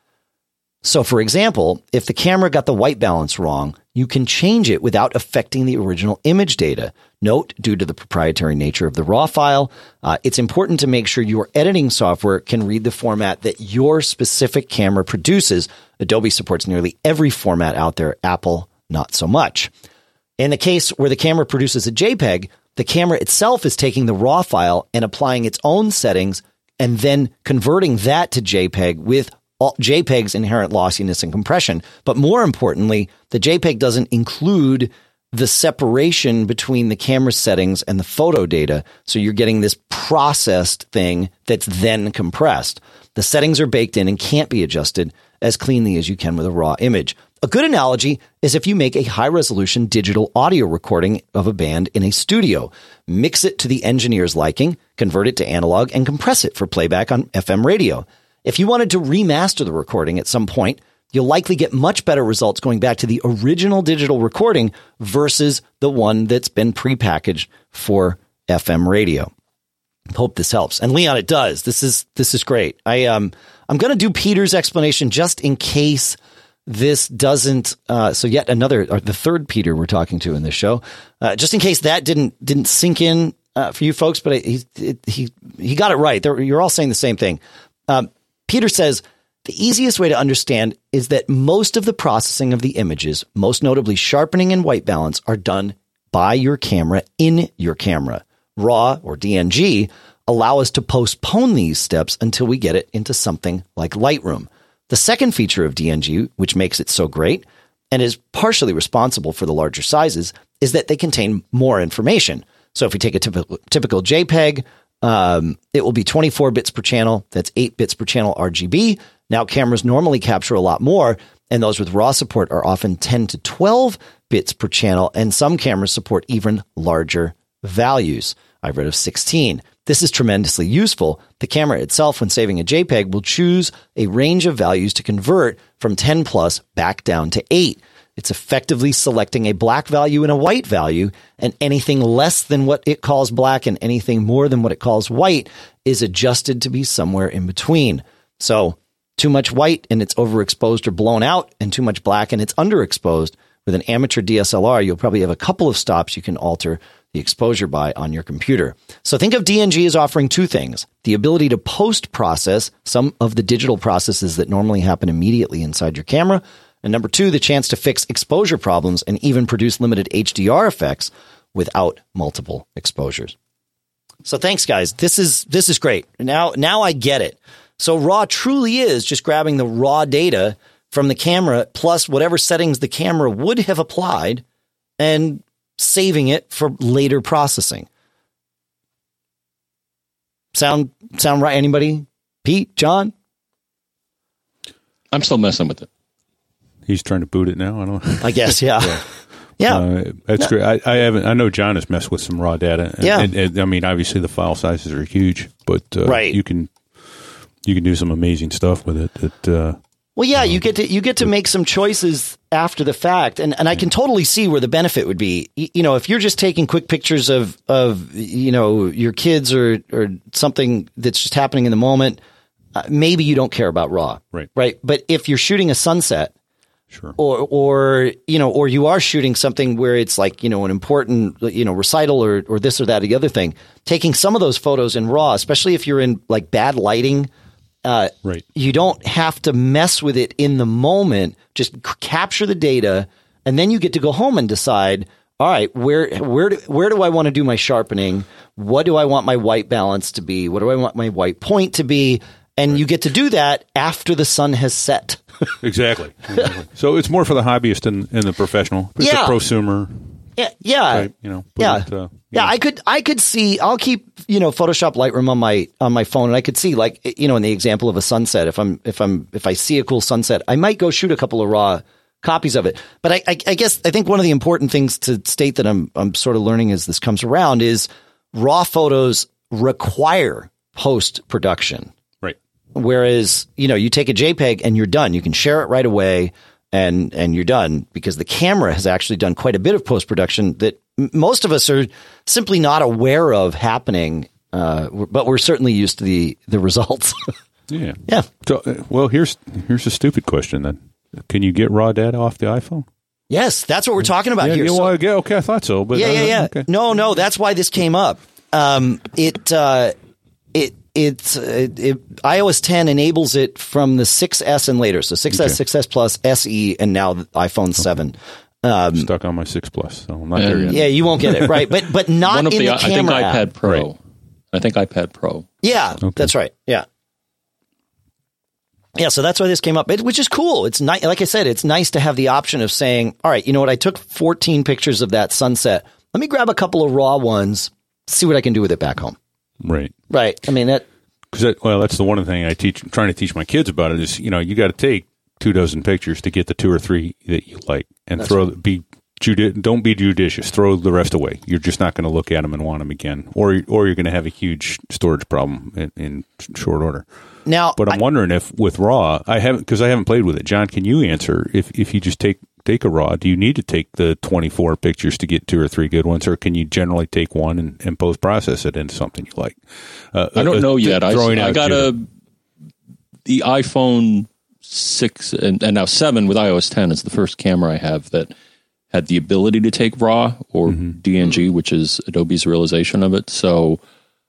So, for example, if the camera got the white balance wrong, you can change it without affecting the original image data. Note, due to the proprietary nature of the RAW file, uh, it's important to make sure your editing software can read the format that your specific camera produces. Adobe supports nearly every format out there, Apple not so much. In the case where the camera produces a JPEG, the camera itself is taking the RAW file and applying its own settings and then converting that to JPEG with all JPEG's inherent lossiness and compression. But more importantly, the JPEG doesn't include the separation between the camera settings and the photo data. So you're getting this processed thing that's then compressed. The settings are baked in and can't be adjusted as cleanly as you can with a raw image. A good analogy is if you make a high-resolution digital audio recording of a band in a studio, mix it to the engineer's liking, convert it to analog, and compress it for playback on F M radio. If you wanted to remaster the recording at some point, you'll likely get much better results going back to the original digital recording versus the one that's been prepackaged for F M radio. Hope this helps. And Leon, it does. This is this is great. I um I'm going to do Peter's explanation just in case this doesn't. Uh, so yet another, or the third Peter we're talking to in this show, uh, just in case that didn't didn't sink in uh, for you folks. But he he he got it right. They're, you're all saying the same thing. Um, Peter says, the easiest way to understand is that most of the processing of the images, most notably sharpening and white balance, are done by your camera in your camera. RAW, or D N G, allow us to postpone these steps until we get it into something like Lightroom. The second feature of D N G, which makes it so great and is partially responsible for the larger sizes, is that they contain more information. So if we take a typical, typical JPEG, Um, it will be twenty-four bits per channel. That's eight bits per channel R G B. Now cameras normally capture a lot more, and those with RAW support are often ten to twelve bits per channel, and some cameras support even larger values. I've read of sixteen. This is tremendously useful. The camera itself, when saving a JPEG, will choose a range of values to convert from ten plus back down to eight. It's effectively selecting a black value and a white value, and anything less than what it calls black and anything more than what it calls white is adjusted to be somewhere in between. So too much white and it's overexposed or blown out, and too much black and it's underexposed. With an amateur D S L R, you'll probably have a couple of stops you can alter the exposure by on your computer. So think of D N G as offering two things: the ability to post-process some of the digital processes that normally happen immediately inside your camera, and number two, the chance to fix exposure problems and even produce limited H D R effects without multiple exposures. So thanks, guys. This is this is great. Now now I get it. So RAW truly is just grabbing the raw data from the camera plus whatever settings the camera would have applied and saving it for later processing. Sound sound right? Anybody? Pete, John? I'm still messing with it. He's trying to boot it now. I don't. I guess, yeah, yeah. yeah. Uh, that's yeah. great. I, I haven't. I know John has messed with some raw data. And, yeah. And, and, I mean, obviously the file sizes are huge, but uh, right. you can you can do some amazing stuff with it. That. Uh, Well, yeah, you get to you get to make some choices after the fact, and and I can totally see where the benefit would be. You know, if you're just taking quick pictures of of you know your kids or or something that's just happening in the moment, uh, maybe you don't care about RAW, right? Right. But if you're shooting a sunset, sure, or or you know, or you are shooting something where it's like you know an important you know recital or or this or that or the other thing, taking some of those photos in RAW, especially if you're in like bad lighting. Uh, right. You don't have to mess with it in the moment. Just c- capture the data, and then you get to go home and decide, all right, where where do, where do I want to do my sharpening? What do I want my white balance to be? What do I want my white point to be? And right. you get to do that after the sun has set. Exactly. exactly. So it's more for the hobbyist and, and the professional. It's yeah. a prosumer. Yeah, yeah, type, you know, yeah, it, uh, yeah. know. I could, I could see. I'll keep, you know, Photoshop Lightroom on my on my phone, and I could see, like, you know, in the example of a sunset. If I'm, if I'm, if I see a cool sunset, I might go shoot a couple of raw copies of it. But I, I, I guess I think one of the important things to state that I'm, I'm sort of learning as this comes around is raw photos require post production, right? Whereas, you know, you take a JPEG and you're done. You can share it right away. And and you're done, because the camera has actually done quite a bit of post-production that m- most of us are simply not aware of happening, uh, but we're certainly used to the, the results. yeah. Yeah. So, uh, well, here's here's a stupid question then. Can you get raw data off the iPhone? Yes, that's what we're talking about yeah, here. Yeah, So, well, yeah, okay, I thought so. But yeah, uh, yeah, yeah. Okay. No, no, that's why this came up. Um, it, uh, it, It's it, it, iOS ten enables it from the six S and later. So six S, okay. six S Plus, S E, and now the iPhone seven. Um, Stuck on my six Plus, so I'm not and, there yet. Yeah, you won't get it, right? But but not One of in the, the I think camera iPad app. Pro. Right. I think iPad Pro. Yeah, okay. That's right. Yeah. Yeah, so that's why this came up, it, which is cool. It's nice. Like I said, it's nice to have the option of saying, all right, you know what? I took fourteen pictures of that sunset. Let me grab a couple of raw ones, see what I can do with it back home. Right. Right. I mean, that. Because that, well, that's the one thing I teach. I'm trying to teach my kids about it is, you know, you got to take two dozen pictures to get the two or three that you like, and that's throw right. be judi- don't be judicious. Throw the rest away. You're just not going to look at them and want them again, or or you're going to have a huge storage problem in, in short order. Now, but I'm I, wondering if with RAW, I haven't because I haven't played with it. John, can you answer if if you just take take a RAW? Do you need to take the twenty-four pictures to get two or three good ones, or can you generally take one and, and post process it into something you like? Uh, I don't uh, know yet. I, I got your, a the iPhone six and, and now seven with iOS ten is the first camera I have that had the ability to take RAW or mm-hmm. D N G, which is Adobe's realization of it. So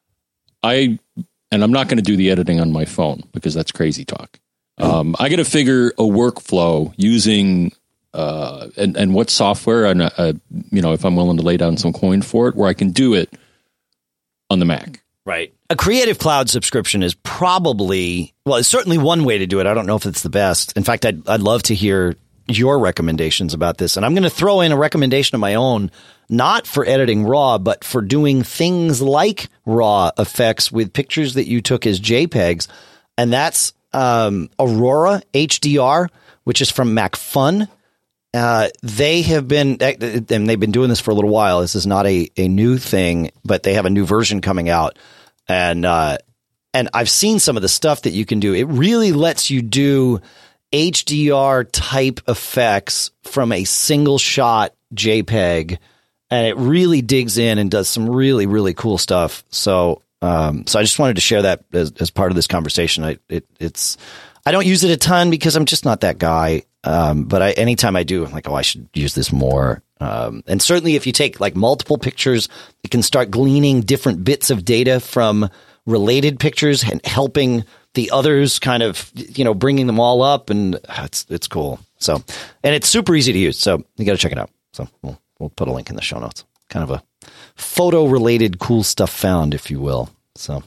I. And I'm not going to do the editing on my phone because that's crazy talk. Um, I got to figure a workflow using uh, and and what software and uh, you know if I'm willing to lay down some coin for it, where I can do it on the Mac. Right. A Creative Cloud subscription is probably well, it's certainly one way to do it. I don't know if it's the best. In fact, I'd I'd love to hear your recommendations about this, and I'm going to throw in a recommendation of my own. Not for editing RAW, but for doing things like RAW effects with pictures that you took as JPEGs. And that's um, Aurora H D R, which is from MacFun. Uh, they have been, and they've been doing this for a little while. This is not a, a new thing, but they have a new version coming out. And, uh, and I've seen some of the stuff that you can do. It really lets you do H D R type effects from a single shot JPEG. And it really digs in and does some really, really cool stuff. So, um, so I just wanted to share that as, as part of this conversation. I, it, it's, I don't use it a ton because I'm just not that guy. Um, but I, anytime I do, I'm like, oh, I should use this more. Um, and certainly if you take like multiple pictures, you can start gleaning different bits of data from related pictures and helping the others kind of, you know, bringing them all up. And it's, it's cool. So, and it's super easy to use. So you got to check it out. So we'll, we'll put a link in the show notes. Kind of a photo related cool stuff found, if you will. So,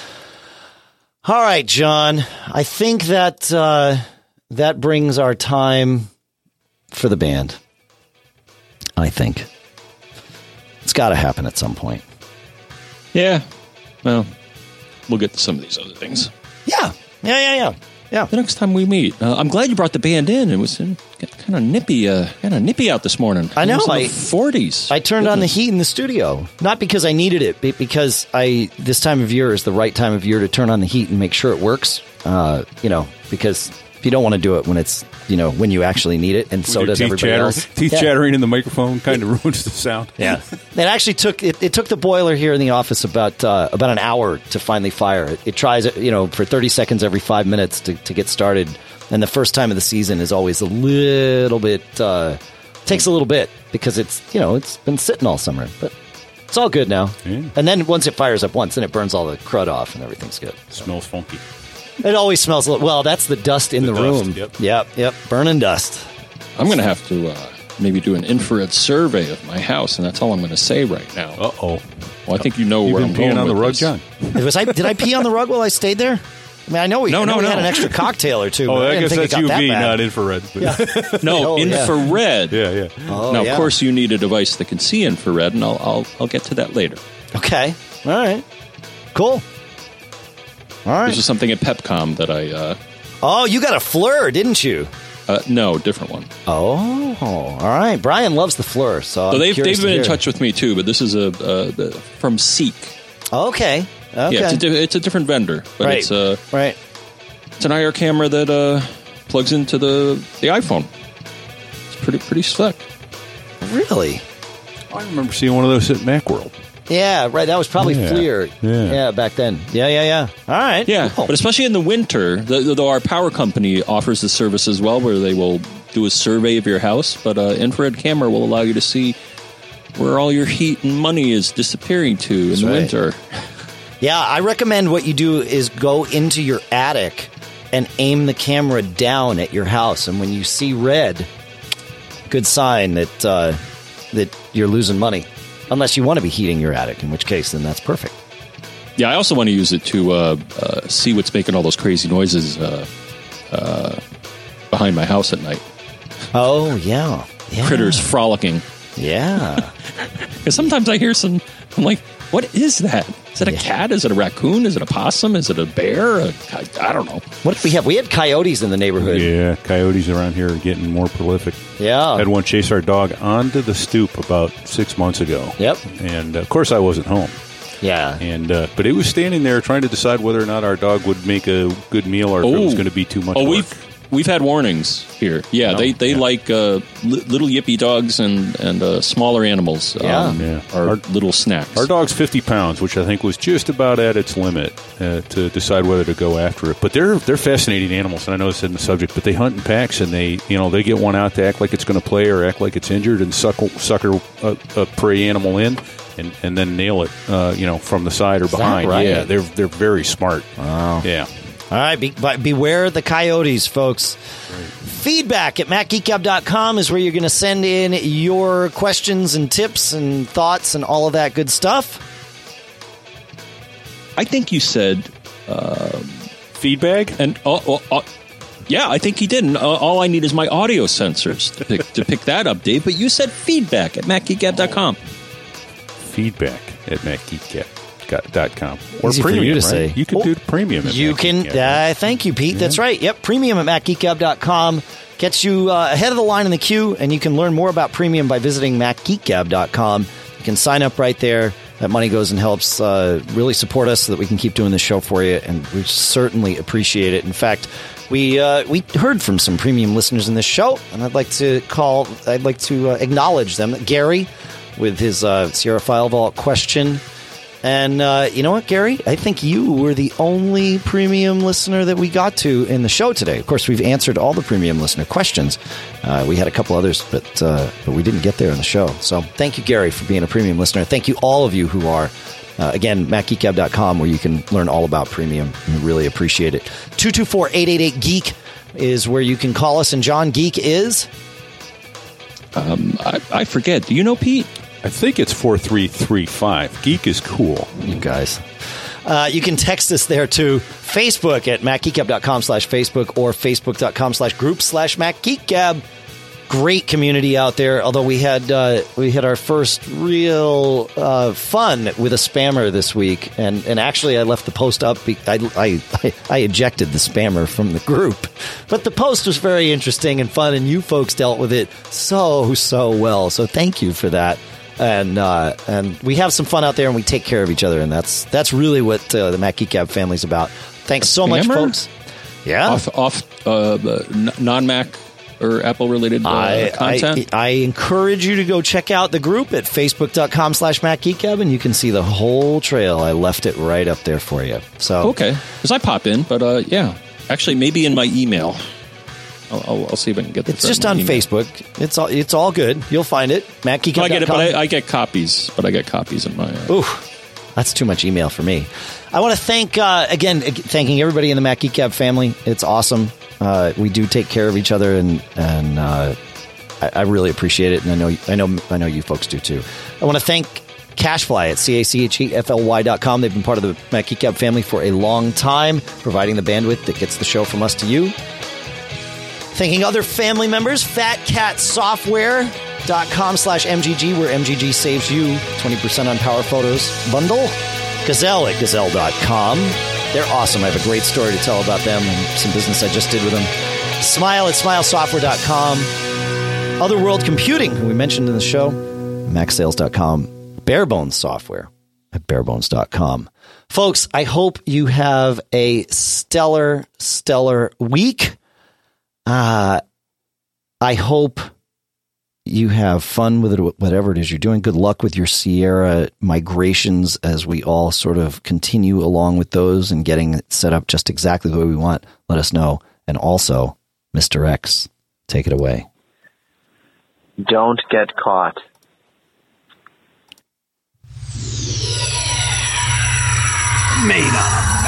all right, John, I think that, uh, that brings our time for the band. I think it's got to happen at some point. Yeah. Well, we'll get to some of these other things. Yeah. Yeah. Yeah. Yeah. Yeah. The next time we meet. Uh, I'm glad you brought the band in. It was in, kind of nippy, uh, kind of nippy out this morning. I know. It was in I the forties. I turned Goodness. on the heat in the studio, not because I needed it, but because I this time of year is the right time of year to turn on the heat and make sure it works. Uh, you know, because you don't want to do it when it's, you know, when you actually need it, and With so your does teeth everybody chatter, else. Teeth Yeah. chattering in the microphone kind of ruins the sound. Yeah, it actually took it, it took the boiler here in the office about uh, about an hour to finally fire. It, it tries it, you know, for thirty seconds every five minutes to, to get started, and the first time of the season is always a little bit uh, takes a little bit because it's, you know, it's been sitting all summer, but it's all good now. Yeah. And then once it fires up once, then it burns all the crud off and everything's good. Smells funky. It always smells a little, well, that's the dust in the, The room. dust, yep. yep, yep, burning dust. I'm going to have to uh, maybe do an infrared survey of my house, and that's all I'm going to say right now. Uh oh. Well, I think you know You've where been I'm peeing going on the with rug, this. John. Was I? Did I pee on the rug while I stayed there? I mean, I know we, No, I know no, we no. had an extra cocktail or two. Oh, but I I didn't guess think that's it got U that V, bad. not infrared. But yeah. No, Oh, yeah. infrared. yeah, yeah. Oh, now, yeah. of course, you need a device that can see infrared, and I'll I'll, I'll get to that later. Okay. All right. Cool. All right. This is something at Pepcom that I. Uh, Oh, you got a Fleur, didn't you? uh, no, different one. Oh, all right. Brian loves the Fleur, so, So I'm they've curious they've to been in hear. touch with me too, but this is a uh, the, from Seek. Okay. Okay. Yeah, it's a, di- it's a different vendor, but right. it's a right. it's an I R camera that uh, plugs into the the iPhone. It's pretty pretty slick. Really? I remember seeing one of those at Macworld. Yeah. Right. That was probably Yeah. Fleur. Yeah. Yeah. Back then. Yeah. Yeah. Yeah. All right. Yeah, Cool. but especially in the winter, the, though our power company offers the service as well, where they will do a survey of your house. But uh, infrared camera will allow you to see where all your heat and money is disappearing to in That's the right. winter. Yeah, I recommend what you do is go into your attic and aim the camera down at your house, and when you see red, good sign that uh, that you're losing money. Unless you want to be heating your attic, in which case then that's perfect. Yeah, I also want to use it to uh, uh, see what's making all those crazy noises uh, uh, behind my house at night. Oh yeah, yeah. Critters frolicking. Yeah. Because sometimes I hear some. I'm like, what is that? Is it a Yeah. cat? Is it a raccoon? Is it a possum? Is it a bear? A, I, I don't know. What if we have? We had coyotes in the neighborhood. Yeah, coyotes around here are getting more prolific. Yeah. Had one chase our dog onto the stoop about six months ago. Yep. And uh, of course, I wasn't home. Yeah. And uh, but it was standing there trying to decide whether or not our dog would make a good meal or if it was going to be too much Oh, work. we've we've had warnings here. Yeah, No, they they yeah. like uh, li- little yippy dogs and and uh, smaller animals. Yeah. um, Yeah. are Our- little snacks. Our dog's fifty pounds, which I think was just about at its limit uh, to decide whether to go after it. But they're they're fascinating animals, and I know this isn't the subject, but they hunt in packs, and they you know they get one out to act like it's going to play or act like it's injured, and suckle, sucker a, a prey animal in, and, and then nail it, uh, you know, from the side or that behind. right? Yeah, they're they're very smart. Wow. Yeah. All right, be, but beware the coyotes, folks. Feedback at mac geek gab dot com is where you're going to send in your questions and tips and thoughts and all of that good stuff. I think you said, Feedback. and oh, oh, oh, yeah, I think he did. And, uh, all I need is my audio sensors to pick to pick that up, Dave. But you said feedback at mac geek gab dot com. Feedback at mac geek gab dot com or Easy for premium. you to right? say. You could Oh, do premium. At You Mac can. Geek Gab, Uh, thank you, Pete. That's right. Yep, premium at mac geek gab dot com gets you uh, ahead of the line in the queue, and you can learn more about premium by visiting mac geek gab dot com. You can sign up right there. That money goes and helps uh, really support us so that we can keep doing this show for you, and we certainly appreciate it. In fact, we uh, we heard from some premium listeners in this show, and I'd like to call. I'd like to uh, acknowledge them. Gary, with his uh, Sierra File Vault question. And uh, you know what, Gary? I think you were the only premium listener that we got to in the show today. Of course, we've answered all the premium listener questions. Uh, we had a couple others, but uh, but we didn't get there in the show. So thank you, Gary, for being a premium listener. Thank you, all of you who are. Uh, again, mac geek gab dot com, where you can learn all about premium. We really appreciate it. two two four, eight eight eight, geek is where you can call us. And John, Geek is? Um, I, I forget. Do you know, Pete? I think it's four three three five. Geek is cool. You guys. Uh, you can text us there to Facebook at mac geek gab dot com slash Facebook or facebook dot com slash group slash mac geek gab. Great community out there. Although we had uh, we had our first real uh, fun with a spammer this week, and, and actually I left the post up. Be- I, I I ejected the spammer from the group, but the post was very interesting and fun, and you folks dealt with it so so well. So thank you for that. And uh, and we have some fun out there, and we take care of each other, and that's that's really what uh, the Mac Geek Gab family's about. Thanks so much, folks. Yeah, off off uh, non-Mac or Apple related uh, I, content. I, I encourage you to go check out the group at facebook dot com slash Mac Geek Gab, and you can see the whole trail. I left it right up there for you. So okay, because I pop in, but uh, yeah, actually, maybe in my email. I'll, I'll, I'll see if I can get. It's just on email. Facebook. It's all. It's all good. You'll find it. Mac Geek Gab dot com. I get it, but I, I get copies. But I get copies in my. Uh, Ooh, that's too much email for me. I want to thank uh, again, thanking everybody in the Mac Geek Gab family. It's awesome. Uh, we do take care of each other, and and uh, I, I really appreciate it. And I know, I know, I know you folks do too. I want to thank CacheFly at C A C H E F L Y dot com. They've been part of the Mac Geek Gab family for a long time, providing the bandwidth that gets the show from us to you. Thanking other family members, fat cat software dot com slash M G G, where M G G saves you twenty percent on Power Photos bundle. Gazelle at gazelle dot com. They're awesome. I have a great story to tell about them and some business I just did with them. Smile at smile software dot com. Otherworld Computing, who we mentioned in the show, mac sales dot com. Barebones Software at barebones dot com. Folks, I hope you have a stellar, stellar week. Uh, I hope you have fun with it, whatever it is you're doing. Good luck with your Sierra migrations as we all sort of continue along with those and getting it set up just exactly the way we want. Let us know. And also, Mister X, take it away. Don't get caught. Made up.